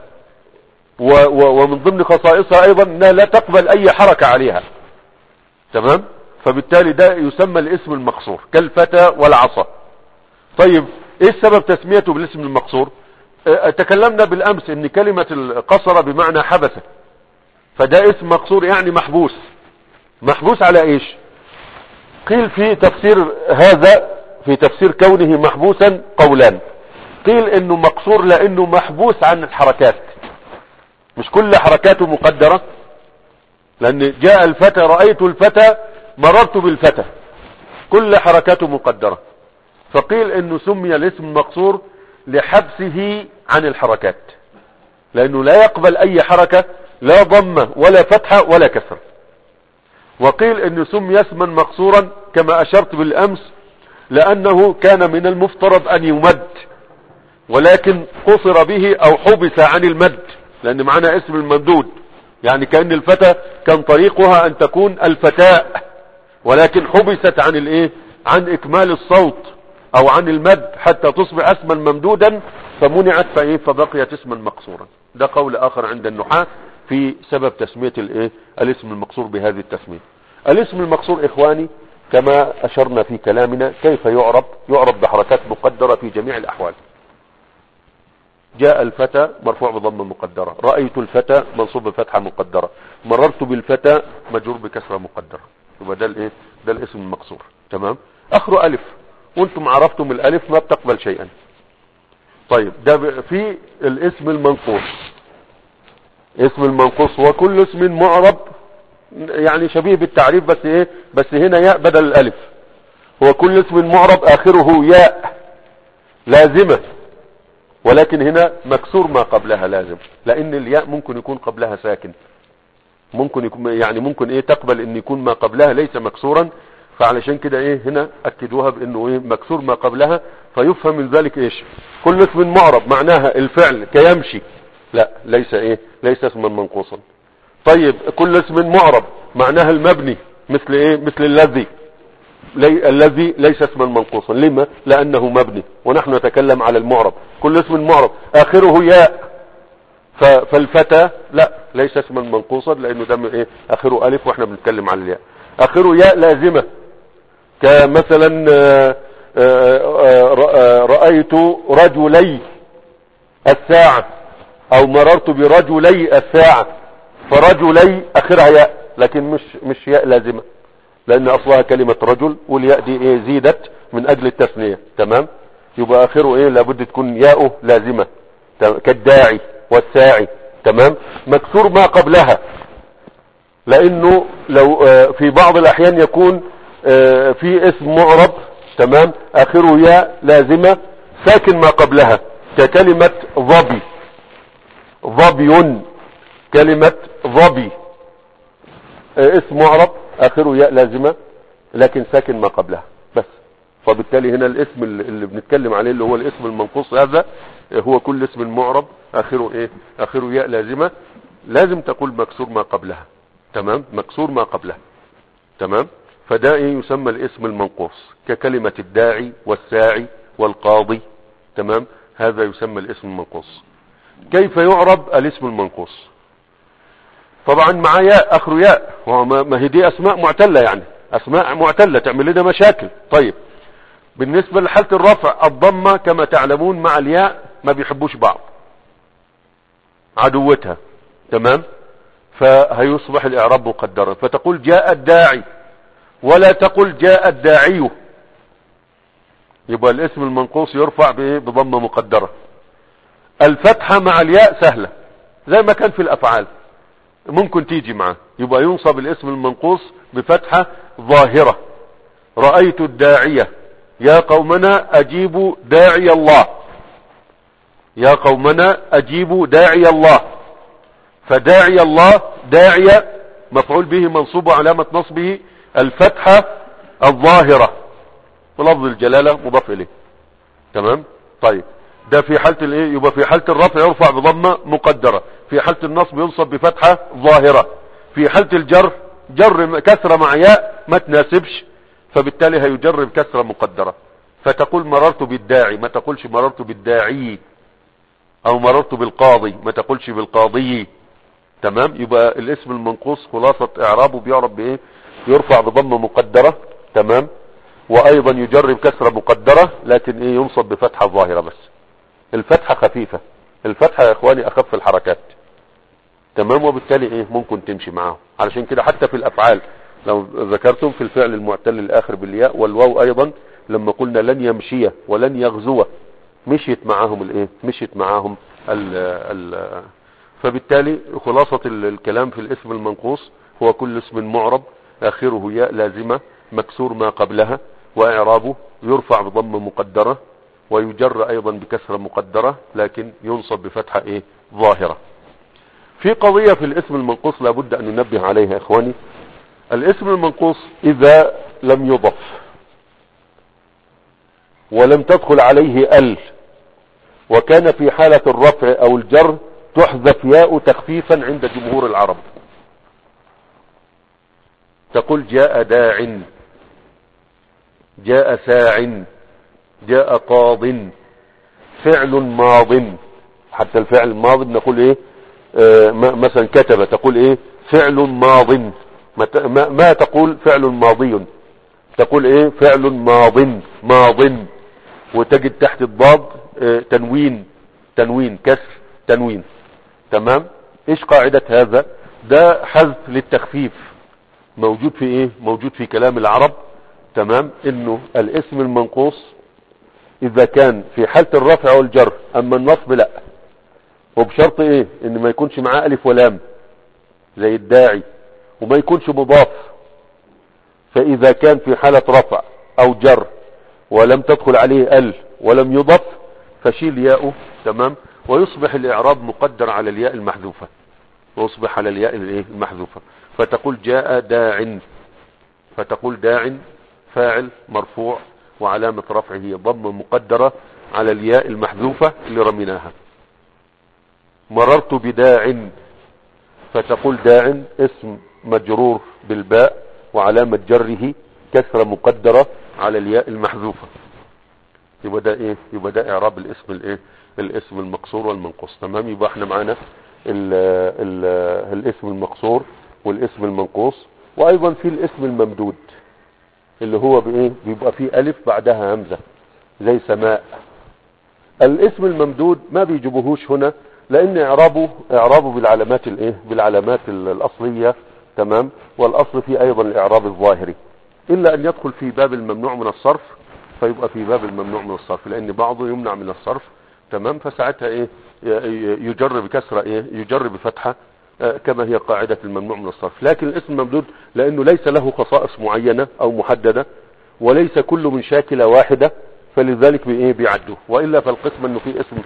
ومن ضمن خصائصها ايضا انها لا تقبل اي حركة عليها. تمام. فبالتالي ده يسمى الاسم المقصور كالفتى والعصا. طيب ايه السبب تسميته بالاسم المقصور؟ تكلمنا بالامس ان كلمة القصر بمعنى حبس، فده اسم مقصور يعني محبوس. محبوس على ايش؟ قيل في تفسير هذا، في تفسير كونه محبوسا قولان. قيل انه مقصور لانه محبوس عن الحركات، مش كل حركاته مقدرة، لان جاء الفتى رأيت الفتى مررت بالفتى، كل حركاته مقدرة. فقيل انه سمي الاسم مقصور لحبسه عن الحركات، لانه لا يقبل اي حركة، لا ضمة ولا فتحة ولا كسر. وقيل انه سمي اسما مقصورا كما اشرت بالامس لانه كان من المفترض ان يمد، ولكن قصر به او حبس عن المد، لان معنى اسم الممدود، يعني كأن الفتى كان طريقها ان تكون الفتاء، ولكن حبست عن عن اكمال الصوت او عن المد حتى تصبح اسما ممدودا، فمنعت فبقيت اسما مقصورا. ده قول اخر عند النحاة في سبب تسمية الاسم المقصور بهذه التسمية. الاسم المقصور اخواني كما اشرنا في كلامنا كيف يعرب؟ يعرب بحركات مقدرة في جميع الاحوال. جاء الفتى مرفوع بضمة مقدرة، رأيت الفتى منصوب بفتحة مقدرة، مررت بالفتى مجرور بكسرة مقدرة. يبقى ده الاسم المقصور. تمام. اخره الف، وانتم عرفتم الالف ما بتقبل شيئا. طيب ده في الاسم المنقوص. اسم المنقوص هو كل اسم معرب، يعني شبيه بالتعريف بس هنا ياء بدل الالف. هو كل اسم معرب اخره ياء لازمة، ولكن هنا مكسور ما قبلها لازم، لان الياء ممكن يكون قبلها ساكن، ممكن يكون ممكن تقبل ان يكون ما قبلها ليس مكسورا. فعلشان كده هنا اكدوها بانه مكسور ما قبلها، فيفهم من ذلك كل اسم معرب معناها الفعل كيمشي، لا ليس اسما منقوصا. طيب كل اسم معرب معناها المبني، مثل الذي ليس اسما منقوصا. لما؟ لانه مبني، ونحن نتكلم على المعرب. كل اسم معرب اخره ياء، فالفتى لا ليس اسما منقوصا، لانه ده اخره الف واحنا بنتكلم على الياء. اخره ياء لازمة، كمثلا رأيت رجلي الساعة، او مررت برجلي الساعة، فرجلي اخرها ياء، لكن مش ياء لازمة، لان اصلها كلمة رجل، والياء دي زيدت من اجل التثنية. تمام. يبقى اخره لابد تكون ياءه لازمة، كالداعي والساعي. تمام. مكسور ما قبلها، لانه لو في بعض الاحيان يكون في اسم معرب تمام اخره ياء لازمة ساكن ما قبلها، ككلمة ظبي، ظبي، كلمة ظبي اسم معرب اخره ياء لازمة لكن ساكن ما قبلها بس. فبالتالي هنا الاسم اللي بنتكلم عليه اللي هو الاسم المنقوص هذا هو كل اسم معرب اخره ياء لازمة، لازم تقول مكسور ما قبلها. تمام. مكسور ما قبلها. تمام. فده يسمى الاسم المنقوص، ككلمة الداعي والساعي والقاضي. تمام. هذا يسمى الاسم المنقوص. كيف يعرب الاسم المنقوص؟ طبعا مع ياء اخره ياء، ما هي دي اسماء معتلة، يعني اسماء معتلة تعمل لنا مشاكل. طيب بالنسبة لحالة الرفع الضمة كما تعلمون مع الياء ما بيحبوش بعض، عدوتها. تمام. فهيصبح الاعراب مقدرا، فتقول جاء الداعي ولا تقل جاء الداعي. يبقى الاسم المنقوص يرفع بضمة مقدرة. الفتحة مع الياء سهلة زي ما كان في الافعال، ممكن تيجي معه، يبقى ينصب الاسم المنقوص بفتحة ظاهرة. رأيت الداعية، يا قومنا اجيبوا داعي الله، يا قومنا اجيبوا داعي الله. فداعي الله داعي مفعول به منصوب وعلامة نصبه الفتحة الظاهرة ولفظ الجلالة مضاف اليه. تمام. طيب ده في حالة الايه؟ يبقى في حالة الرفع يرفع بضمة مقدرة، في حالة النصب ينصب بفتحة ظاهرة، في حالة الجر جر كسرة مع ياء ما تناسبش، فبالتالي هيجر بكسرة مقدرة. فتقول مررت بالداعي، ما تقولش مررت بالداعي، او مررت بالقاضي ما تقولش بالقاضي. تمام. يبقى الاسم المنقوص خلاصة اعرابه بيعرب بايه؟ يرفع بضمة مقدرة. تمام. وايضا يجر بكسرة مقدرة، لكن ايه؟ ينصب بفتحة ظاهرة بس. الفتحة خفيفة، الفتحة يا اخواني اخف الحركات. تمام. وبالتالي ايه؟ ممكن تمشي معاهم. علشان كده حتى في الافعال لو ذكرتم في الفعل المعتل الاخر بالياء والواو ايضا، لما قلنا لن يمشي ولن يغزو مشيت معاهم الايه؟ مشيت معاهم فبالتالي خلاصة الكلام في الاسم المنقوص هو كل اسم معرب اخره ياء لازمة مكسور ما قبلها، واعرابه يرفع بضمة مقدرة ويجر ايضا بكسرة مقدرة، لكن ينصب بفتحة ايه؟ ظاهرة. في قضية في الاسم المنقوص لابد ان ننبه عليها يا اخواني. الاسم المنقوص اذا لم يضف ولم تدخل عليه ال، وكان في حالة الرفع او الجر تحذف ياء تخفيفا عند جمهور العرب. تقول جاء داع، جاء ساع، جاء قاض، فعل ماض. حتى الفعل الماضي بنقول ايه؟ مثلا كتب تقول ايه؟ فعل ماض. ما تقول فعل ماضي، تقول ايه؟ فعل ماض، ماض. وتجد تحت الضاد تنوين، تنوين كسر تنوين. تمام. ايش قاعدة هذا؟ ده حذف للتخفيف موجود في ايه؟ موجود في كلام العرب. تمام. انه الاسم المنقوص اذا كان في حالة الرفع والجر، اما النصب لا، وبشرط ايه؟ ان ما يكونش معاه الف ولام زي الداعي، وما يكونش مضاف. فاذا كان في حالة رفع او جر ولم تدخل عليه ال ولم يضف فشيل ياءه. تمام. ويصبح الاعراب مقدر على الياء المحذوفة، ويصبح على الياء المحذوفة. فتقول جاء داع، فتقول داع فاعل مرفوع وعلامة رفعه هي ضمة مقدرة على الياء المحذوفة اللي رميناها. مررت بداع، فتقول داع اسم مجرور بالباء وعلامة جره كسرة مقدرة على الياء المحذوفة. يبقى ده ايه؟ يبقى ده اعراب الاسم الايه؟ الاسم المقصور والمنقوص. تمام. يبقى احنا معانا الاسم المقصور والاسم المنقوص، وايضا في الاسم الممدود اللي هو بايه؟ بيبقى فيه الف بعدها همزة زي سماء. الاسم الممدود ما بيجيبوهوش هنا لان اعرابه بالعلامات الايه؟ بالعلامات الاصلية. تمام. والاصل فيه ايضا الاعراب الظاهري، الا ان يدخل في باب الممنوع من الصرف، فيبقى في باب الممنوع من الصرف لان بعضه يمنع من الصرف. تمام. فساعتها ايه؟ يجر بكسرة ايه؟ يجر بفتحة كما هي قاعدة الممنوع من الصرف. لكن الاسم الممدود لانه ليس له خصائص معينة او محددة، وليس كل من شاكلة واحدة، فلذلك بايه؟ بيعدوه. والا فالقسم انه في اسم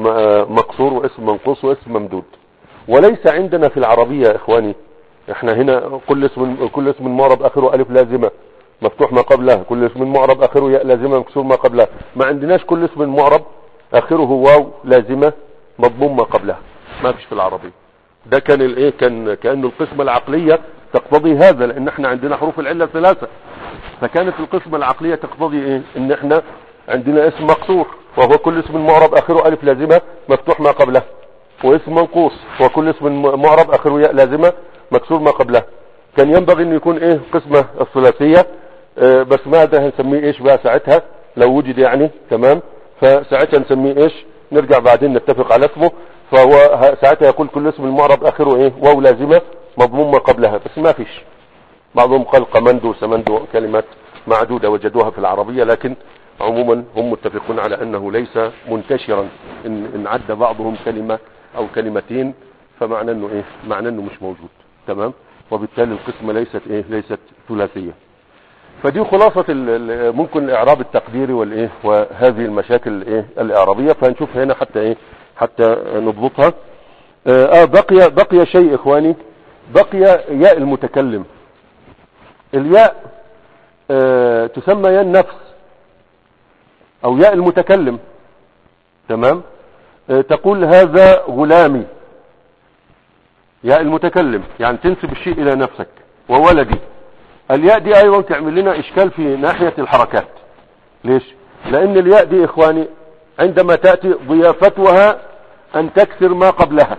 مقصور واسم منقوص واسم ممدود. وليس عندنا في العربية يا اخواني، احنا هنا كل اسم معرب اخره الف لازمة مفتوح ما قبلها، كل اسم معرب اخره ياء لازمة مكسور ما قبلها. ما عندناش كل اسم معرب اخره واو لازمة مضموم ما قبلها، ما فيش في العربية. ده كان الايه؟ كأنه القسمة العقلية تقتضي هذا، لان احنا عندنا حروف العلة ثلاثة. فكانت القسمة العقلية تقتضي ايه؟ ان احنا عندنا اسم مقصور وهو كل اسم معرب اخره الف لازمة مفتوح ما قبلها، واسم منقوص وكل اسم معرب اخره ياء لازمة مكسور ما قبلها. كان ينبغي ان يكون ايه؟ قسمة الثلاثية. بس ماذا هنسميه ايش بقى ساعتها لو وجد يعني؟ تمام. فساعتها نسميه ايش؟ نرجع بعدين نتفق على اسمه. فهو ساعتها يقول كل اسم المعرب اخره ايه؟ واو لازمة مضموم ما قبلها. بس ما فيش، بعضهم قال قمندو وسمندو كلمات معدودة وجدوها في العربية، لكن عموما هم متفقون على انه ليس منتشرا. ان عد بعضهم كلمة او كلمتين فمعنى انه ايه؟ معنى انه مش موجود. تمام. وبالتالي القسمة ليست ايه؟ ليست ثلاثية. فدي خلاصة ممكن الاعراب التقديري والايه؟ وهذه المشاكل الايه؟ الاعرابية. فهنشوف هنا حتى ايه؟ حتى نضبطها. بقي شيء اخواني، بقي ياء المتكلم. الياء تسمى ياء النفس او ياء المتكلم. تمام. تقول هذا غلامي، ياء المتكلم يعني تنسب الشيء الى نفسك. وولدي، الياء دي ايضا تعمل لنا اشكال في ناحية الحركات. ليش؟ لان الياء دي اخواني عندما تأتي ضيافتها ان تكسر ما قبلها،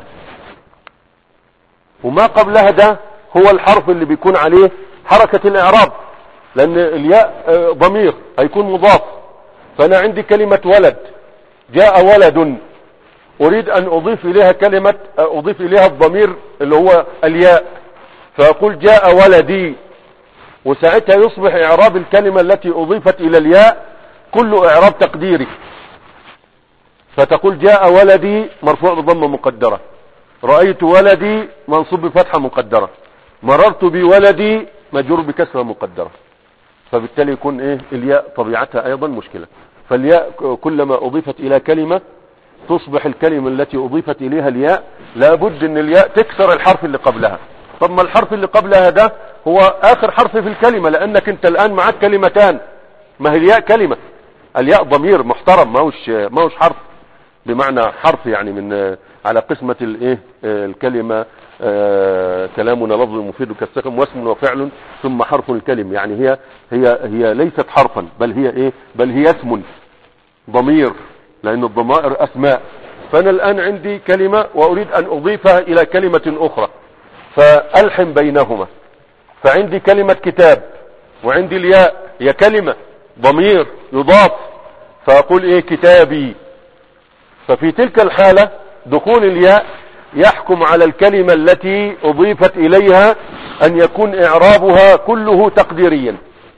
وما قبلها ده هو الحرف اللي بيكون عليه حركة الاعراب، لان الياء ضمير هيكون مضاف. فانا عندي كلمة ولد، جاء ولد، اريد ان اضيف اليها كلمة، اضيف اليها الضمير اللي هو الياء، فاقول جاء ولدي، وساعتها يصبح اعراب الكلمة التي اضيفت الى الياء كله اعراب تقديري. فتقول جاء ولدي مرفوع بضمة مقدرة، رأيت ولدي منصوب بفتحة مقدرة، مررت بولدي مجرور بكسرة مقدرة. فبالتالي يكون ايه الياء طبيعتها ايضا مشكلة. فالياء كلما اضيفت الى كلمة تصبح الكلمة التي اضيفت اليها الياء لابد ان الياء تكسر الحرف اللي قبلها. طب ما الحرف اللي قبلها ده هو اخر حرف في الكلمة، لانك انت الان معك كلمتان، ما هي الياء كلمة، الياء ضمير محترم، ما هوش حرف بمعنى حرف يعني من على قسمة الايه الكلمة. كلامنا لفظ مفيد كالسكن واسم وفعل ثم حرف الكلم، يعني هي ليست حرفا، بل هي ايه، بل هي اسم ضمير، لان الضمائر اسماء. فانا الان عندي كلمة واريد ان اضيفها الى كلمة اخرى فالحم بينهما. فعندي كلمة كتاب وعندي الياء، هي كلمة ضمير يضاف، فاقول ايه كتابي. ففي تلك الحالة دخول الياء يحكم على الكلمة التي اضيفت اليها ان يكون اعرابها كله تقديريا.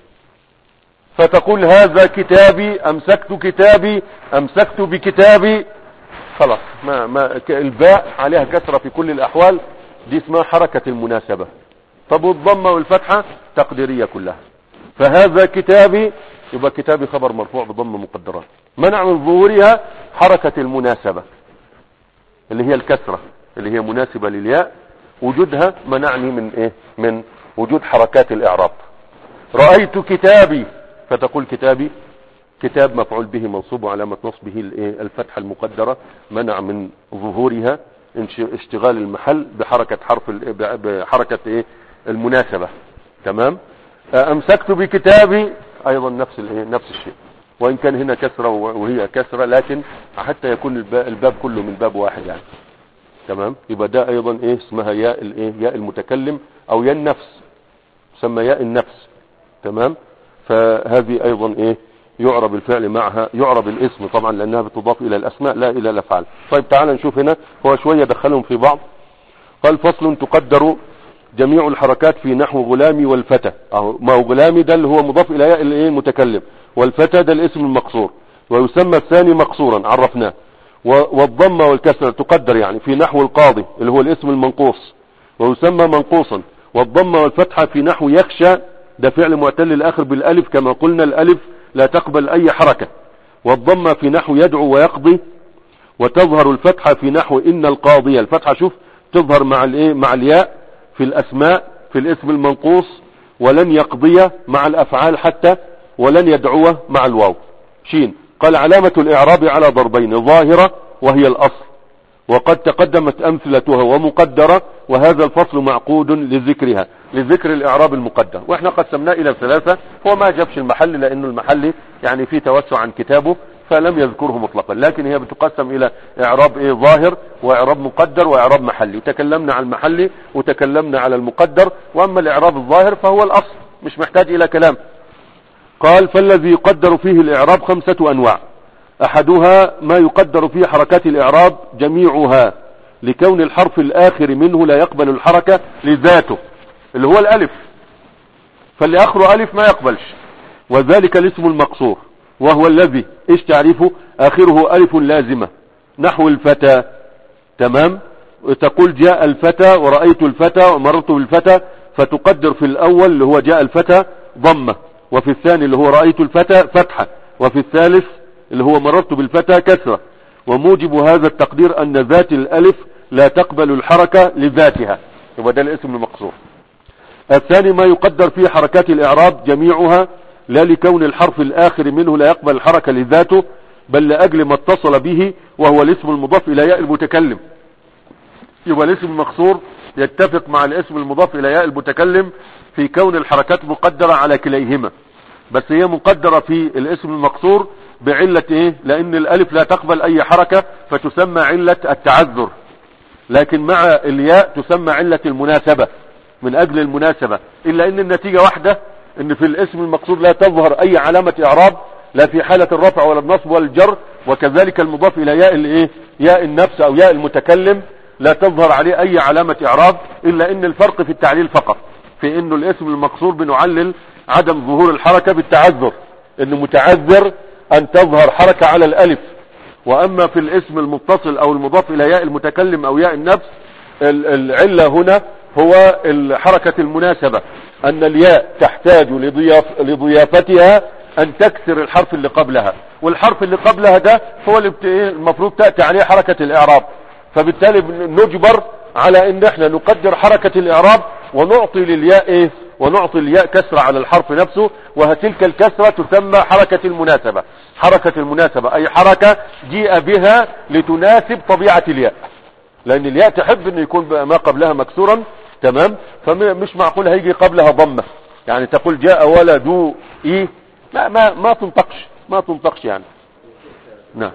فتقول هذا كتابي، امسكت كتابي، امسكت بكتابي، خلاص ما الباء عليها كسرة في كل الاحوال، دي اسمها حركة المناسبة. طب والضمة والفتحة تقديرية كلها. فهذا كتابي، يبقى كتابي خبر مرفوع بضمة مقدرة، منع من ظهورها حركة المناسبة اللي هي الكسرة اللي هي مناسبة للياء، وجودها منعني من ايه، من وجود حركات الاعراب. رأيت كتابي، فتقول كتابي، كتاب مفعول به منصوب وعلامة نصبه الفتحة المقدرة، منع من ظهورها اشتغال المحل بحركة ايه المناسبة. تمام. امسكت بكتابي ايضا نفس الشيء، وان كان هنا كسرة وهي كسرة، لكن حتى يكون الباب كله من باب واحد يعني. تمام. يبقى ده ايضا ايه اسمها ياء ياء المتكلم او ياء النفس، تسمى ياء النفس. تمام. فهذه ايضا ايه يعرب الفعل معها، يعرب الاسم طبعا لانها بتضاف الى الاسماء لا الى الافعال. طيب تعال نشوف هنا، هو شوية دخلهم في بعض. قال فصل تقدر جميع الحركات في نحو غلامي والفتى. ما هو غلامي ده اللي هو مضاف الى ياء المتكلم، والفتى ده الاسم المقصور، ويسمى الثاني مقصورا عرفناه. والضمة والكسرة تقدر يعني في نحو القاضي اللي هو الاسم المنقوص، ويسمى منقوصا. والضمة والفتحة في نحو يخشى، ده فعل معتل الاخر بالالف، كما قلنا الالف لا تقبل اي حركة. والضمة في نحو يدعو ويقضي. وتظهر الفتحة في نحو ان القاضية، الفتحة شوف تظهر مع الياء في الاسماء في الاسم المنقوص، ولن يقضي مع الافعال حتى، ولن يدعوه مع الواو شين. قال علامة الاعراب على ضربين، ظاهرة وهي الاصل، وقد تقدمت امثلتها ومقدرة، وهذا الفصل معقود لذكرها، لذكر الاعراب المقدر. واحنا قسمناه الى ثلاثة، هو ما جابش المحل لانه المحل يعني فيه توسع عن كتابه فلم يذكره مطلقا، لكن هي بتقسم الى اعراب ظاهر واعراب مقدر واعراب محلي. وتكلمنا عن المحلي وتكلمنا على المقدر، واما الاعراب الظاهر فهو الاصل مش محتاج الى كلام. قال فالذي يقدر فيه الاعراب 5 انواع. احدها ما يقدر فيه حركات الاعراب جميعها، لكون الحرف الاخر منه لا يقبل الحركة لذاته اللي هو الالف، فاللي اخره الف ما يقبلش، وذلك الاسم المقصور، وهو الذي ايش تعريفه، اخره الف لازمة، نحو الفتى. تمام. تقول جاء الفتى ورأيت الفتى ومررت بالفتى، فتقدر في الاول اللي هو جاء الفتى ضمة، وفي الثاني اللي هو رأيت الفتى فتحة، وفي الثالث اللي هو مررت بالفتى كسرة. وموجب هذا التقدير ان ذات الالف لا تقبل الحركة لذاتها، يبقى ده الاسم المقصور. الثاني ما يقدر فيه حركات الإعراب جميعها لا لكون الحرف الآخر منه لا يقبل الحركة لذاته، بل لأجل ما اتصل به وهو الاسم المضاف إلى ياء المتكلم. يبقى الاسم المقصور يتفق مع الاسم المضاف إلى ياء المتكلم في كون الحركات مقدرة على كليهما، بس هي مقدرة في الاسم المقصور بعلة ايه؟ لأن الألف لا تقبل أي حركة فتسمى علة التعذر، لكن مع الياء تسمى علة المناسبة من أجل المناسبة، إلا أن النتيجة واحدة، أن في الاسم المقصور لا تظهر أي علامة إعراب لا في حالة الرفع ولا النصب ولا الجر، وكذلك المضاف إلى ياء الايه؟ ياء النفس أو ياء المتكلم لا تظهر عليه أي علامة إعراب، إلا أن الفرق في التعليل فقط، في أنه الاسم المقصور بنعلل عدم ظهور الحركة بالتعذر، أنه متعذر أن تظهر حركة على الألف. وأما في الاسم المتصل أو المضاف إلى ياء المتكلم أو ياء النفس العلة هنا هو الحركة المناسبة، أن الياء تحتاج لضيافتها أن تكسر الحرف اللي قبلها، والحرف اللي قبلها ده هو اللي المفروض تأتي عليه حركة الإعراب، فبالتالي نجبر على ان احنا نقدر حركة الإعراب ونعطي للياء ايه؟ ونعطي الياء كسرة على الحرف نفسه، وتلك الكسرة تسمى حركة المناسبة. حركة المناسبة أي حركة جيء بها لتناسب طبيعة الياء، لأن الياء تحب أن يكون ما قبلها مكسورا، تمام؟ فمش معقول هيجي قبلها ضمة، يعني تقول جاء ولد إيه؟ ما تنطقش يعني. نعم.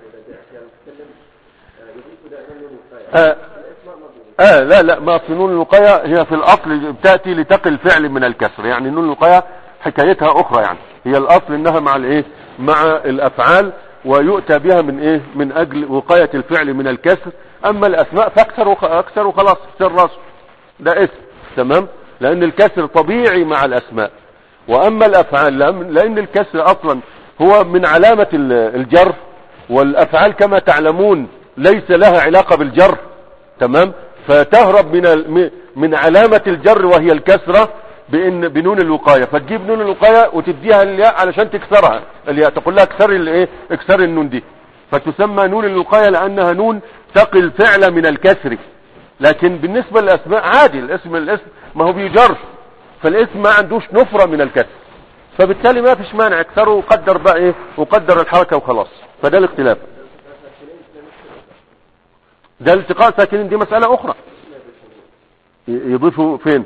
لا ما في نون الوقاية هي في الأصل تأتي لتقي الفعل من الكسر، يعني نون الوقاية حكايتها أخرى، يعني هي الأصل إنها مع الإيه؟ مع الأفعال، ويؤتى بها من إيه؟ من أجل وقاية الفعل من الكسر. أما الأسماء فأكثر وخلاص كسر راسه، ده اسم، تمام؟ لأن الكسر طبيعي مع الأسماء. وأما الأفعال لأن الكسر أصلا هو من علامة الجر، والأفعال كما تعلمون ليس لها علاقة بالجر، تمام؟ فتهرب من علامة الجر وهي الكسرة بنون الوقاية، فتجيب نون الوقاية وتديها الياء علشان تكسرها الياء، تقول لها اكسر الايه؟ اكسر النون دي، فتسمى نون الوقاية لأنها نون تقي الفعل من الكسر. لكن بالنسبة للأسماء عادي، الاسم ما هو بيجر، فالاسم ما عندوش نفرة من الكسر، فبالتالي ما فيش مانع اكسره وقدر بقى ايه؟ وقدر الحركة وخلاص. فده الاختلاف. ده التقاء ساكنين دي مسألة أخرى، يضيفوا فين؟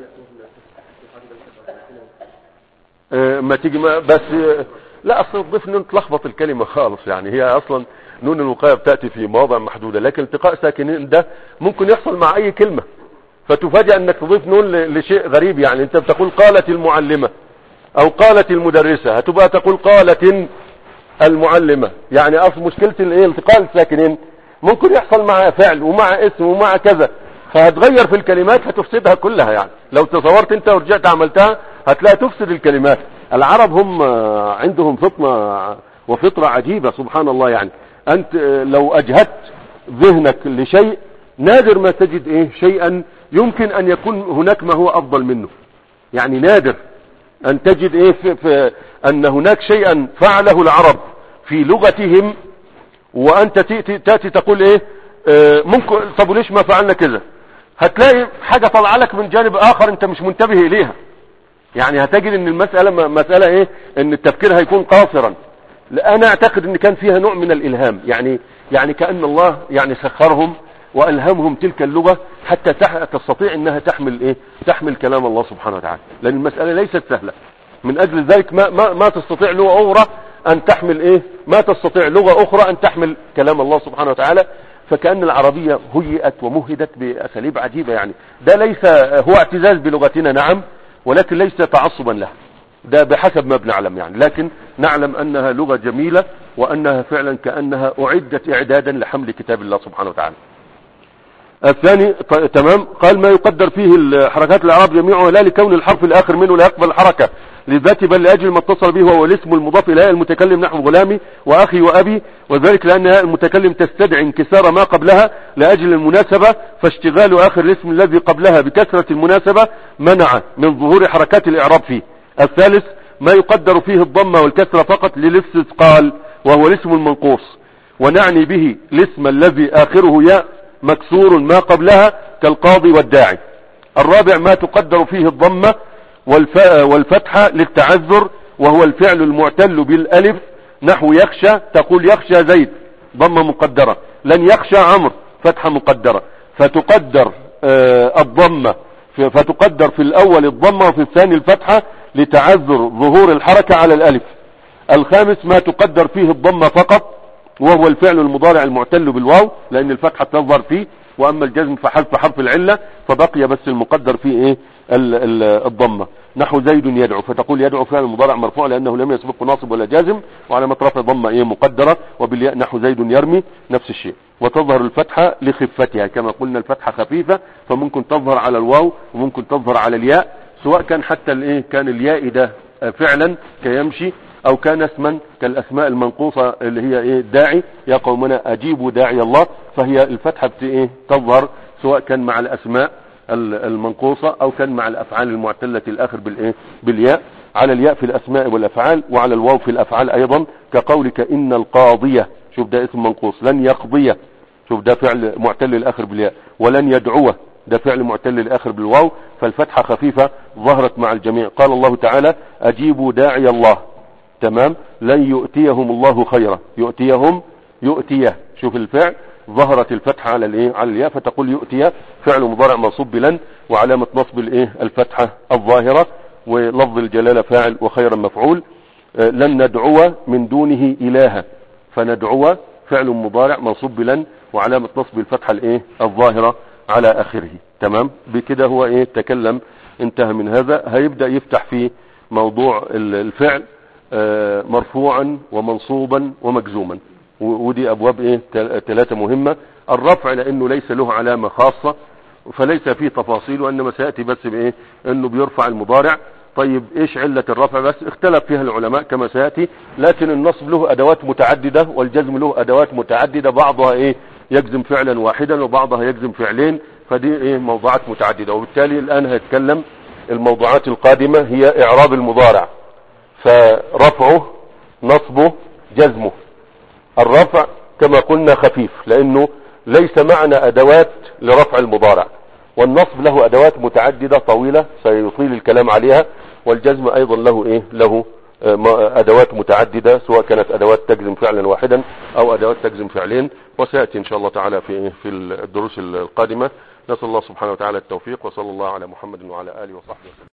ما تيجي بس لا، أصلا تضيف نون تلخبط الكلمة خالص، يعني هي أصلا نون الوقاية بتأتي في مواضع محدودة، لكن التقاء ساكنين ده ممكن يحصل مع أي كلمة، فتفاجأ أنك تضيف نون لشيء غريب. يعني أنت بتقول قالت المعلمة أو قالت المدرسة، هتبقى تقول قالت المعلمة، يعني أصل مشكلة التقاء الساكنين ممكن يحصل مع فعل ومع اسم ومع كذا، فهتغير في الكلمات هتفسدها كلها. يعني لو تصورت انت ورجعت عملتها هتلاقي تفسد الكلمات. العرب هم عندهم فطرة عجيبة سبحان الله. يعني انت لو اجهدت ذهنك لشيء نادر ما تجد شيئا يمكن ان يكون هناك ما هو افضل منه. يعني نادر ان تجد في ان هناك شيئا فعله العرب في لغتهم وانت تأتي تقول ممكن، طب ليش ما فعلنا كذا؟ هتلاقي حاجة طلع لك من جانب اخر انت مش منتبه اليها. يعني هتجد ان مسألة ان التفكير هيكون قاصرا. انا اعتقد ان كان فيها نوع من الالهام، يعني كأن الله يعني سخرهم والهمهم تلك اللغة حتى تستطيع انها تحمل كلام الله سبحانه وتعالى، لان المسألة ليست سهلة. من اجل ذلك ما تستطيع لغة اخرى ان تحمل ما تستطيع لغة اخرى ان تحمل كلام الله سبحانه وتعالى. فكأن العربية هيئت ومهدت بأساليب عجيبة. يعني ده ليس هو اعتزاز بلغتنا نعم، ولكن ليس تعصبا لها، ده بحسب ما بنعلم يعني، لكن نعلم انها لغة جميلة وانها فعلا كأنها اعدت اعدادا لحمل كتاب الله سبحانه وتعالى. الثاني تمام، قال ما يقدر فيه حركات الاعراب جميعها لا لكون الحرف الاخر منه لا يقبل الحركة لذاته، بل لاجل ما اتصل به وهو الاسم المضاف الى المتكلم نحو غلامي واخي وابي، وذلك لان المتكلم تستدعي انكسار ما قبلها لاجل المناسبة، فاشتغال اخر الاسم الذي قبلها بكثرة المناسبة منع من ظهور حركات الاعراب فيه. الثالث ما يقدر فيه الضمة والكسرة فقط للاستثقال وهو الاسم المنقوص، ونعني به الاسم الذي اخره ياء مكسور ما قبلها كالقاضي والداعي. الرابع ما تقدر فيه الضمة والفتحة للتعذر، وهو الفعل المعتل بالالف، نحو يخشى، تقول يخشى زيد ضمة مقدرة، لن يخشى عمرو فتحة مقدرة، فتقدر الضمة، فتقدر في الاول الضمة وفي الثاني الفتحة لتعذر ظهور الحركة على الالف. الخامس ما تقدر فيه الضمة فقط، وهو الفعل المضارع المعتل بالواو لان الفتحة تظهر فيه، واما الجزم فحذف حرف العلة، فبقي بس المقدر فيه ايه الضمة. نحو زيد يدعو، فتقول يدعو فعل مضارع مرفوع لانه لم يسبقه ناصب ولا جازم، وعلامة رفع ضمة ايه مقدرة، وبالياء نحو زيد يرمي نفس الشيء. وتظهر الفتحة لخفتها، كما قلنا الفتحة خفيفة فممكن تظهر على الواو وممكن تظهر على الياء، سواء كان حتى الايه كان الياء ده فعلا كيمشي، او كان اسما كالاسماء المنقوصة اللي هي ايه داعي، يا قومنا اجيبوا داعي الله، فهي الفتحة ايه تظهر سواء كان مع الاسماء المنقوصة او كان مع الافعال المعتلة الاخر بالايه بالياء، على الياء في الاسماء والافعال، وعلى الواو في الافعال ايضا، كقولك ان القاضية، شوف ده اسم منقوص، لن يقضي، شوف ده فعل معتل الاخر بالياء، ولن يدعوه ده فعل معتل الاخر بالواو، فالفتحة خفيفة ظهرت مع الجميع. قال الله تعالى اجيبوا داعي الله، تمام، لن يؤتيهم الله خيرا، يؤتيهم يؤتيه، شوف الفعل ظهرت الفتحة على الايه على الياء، فتقول يؤتيه فعل مضارع منصوب بلن، وعلامة نصب الايه الفتحة الظاهرة، ولفظ الجلالة فاعل وخيرا مفعول. لن ندعو من دونه إلها، فندعو فعل مضارع منصوب بلن، وعلامة نصب الفتحة الايه الظاهرة على اخره. تمام، بكده هو ايه تكلم، انتهى من هذا. هيبدأ يفتح في موضوع الفعل مرفوعا ومنصوبا ومجزوما، ودي ابواب ايه ثلاثة مهمة. الرفع لانه ليس له علامة خاصة فليس فيه تفاصيل، وانما سيأتي بس بايه انه بيرفع المضارع. طيب ايش علة الرفع؟ بس اختلف فيها العلماء كما سيأتي، لكن النصب له ادوات متعددة والجزم له ادوات متعددة، بعضها ايه يجزم فعلا واحدا وبعضها يجزم فعلين، فدي ايه موضوعات متعددة. وبالتالي الان هيتكلم الموضوعات القادمة هي اعراب المضارع، فرفعه نصبه جزمه. الرفع كما قلنا خفيف لانه ليس معنا ادوات لرفع المضارع، والنصب له ادوات متعددة طويلة سيطيل الكلام عليها، والجزم ايضا له ايه له ادوات متعددة، سواء كانت ادوات تجزم فعلا واحدا او ادوات تجزم فعلين، وسيأتي ان شاء الله تعالى في الدروس القادمة. نسأل الله سبحانه وتعالى التوفيق، وصلى الله على محمد وعلى آله وصحبه وسلم.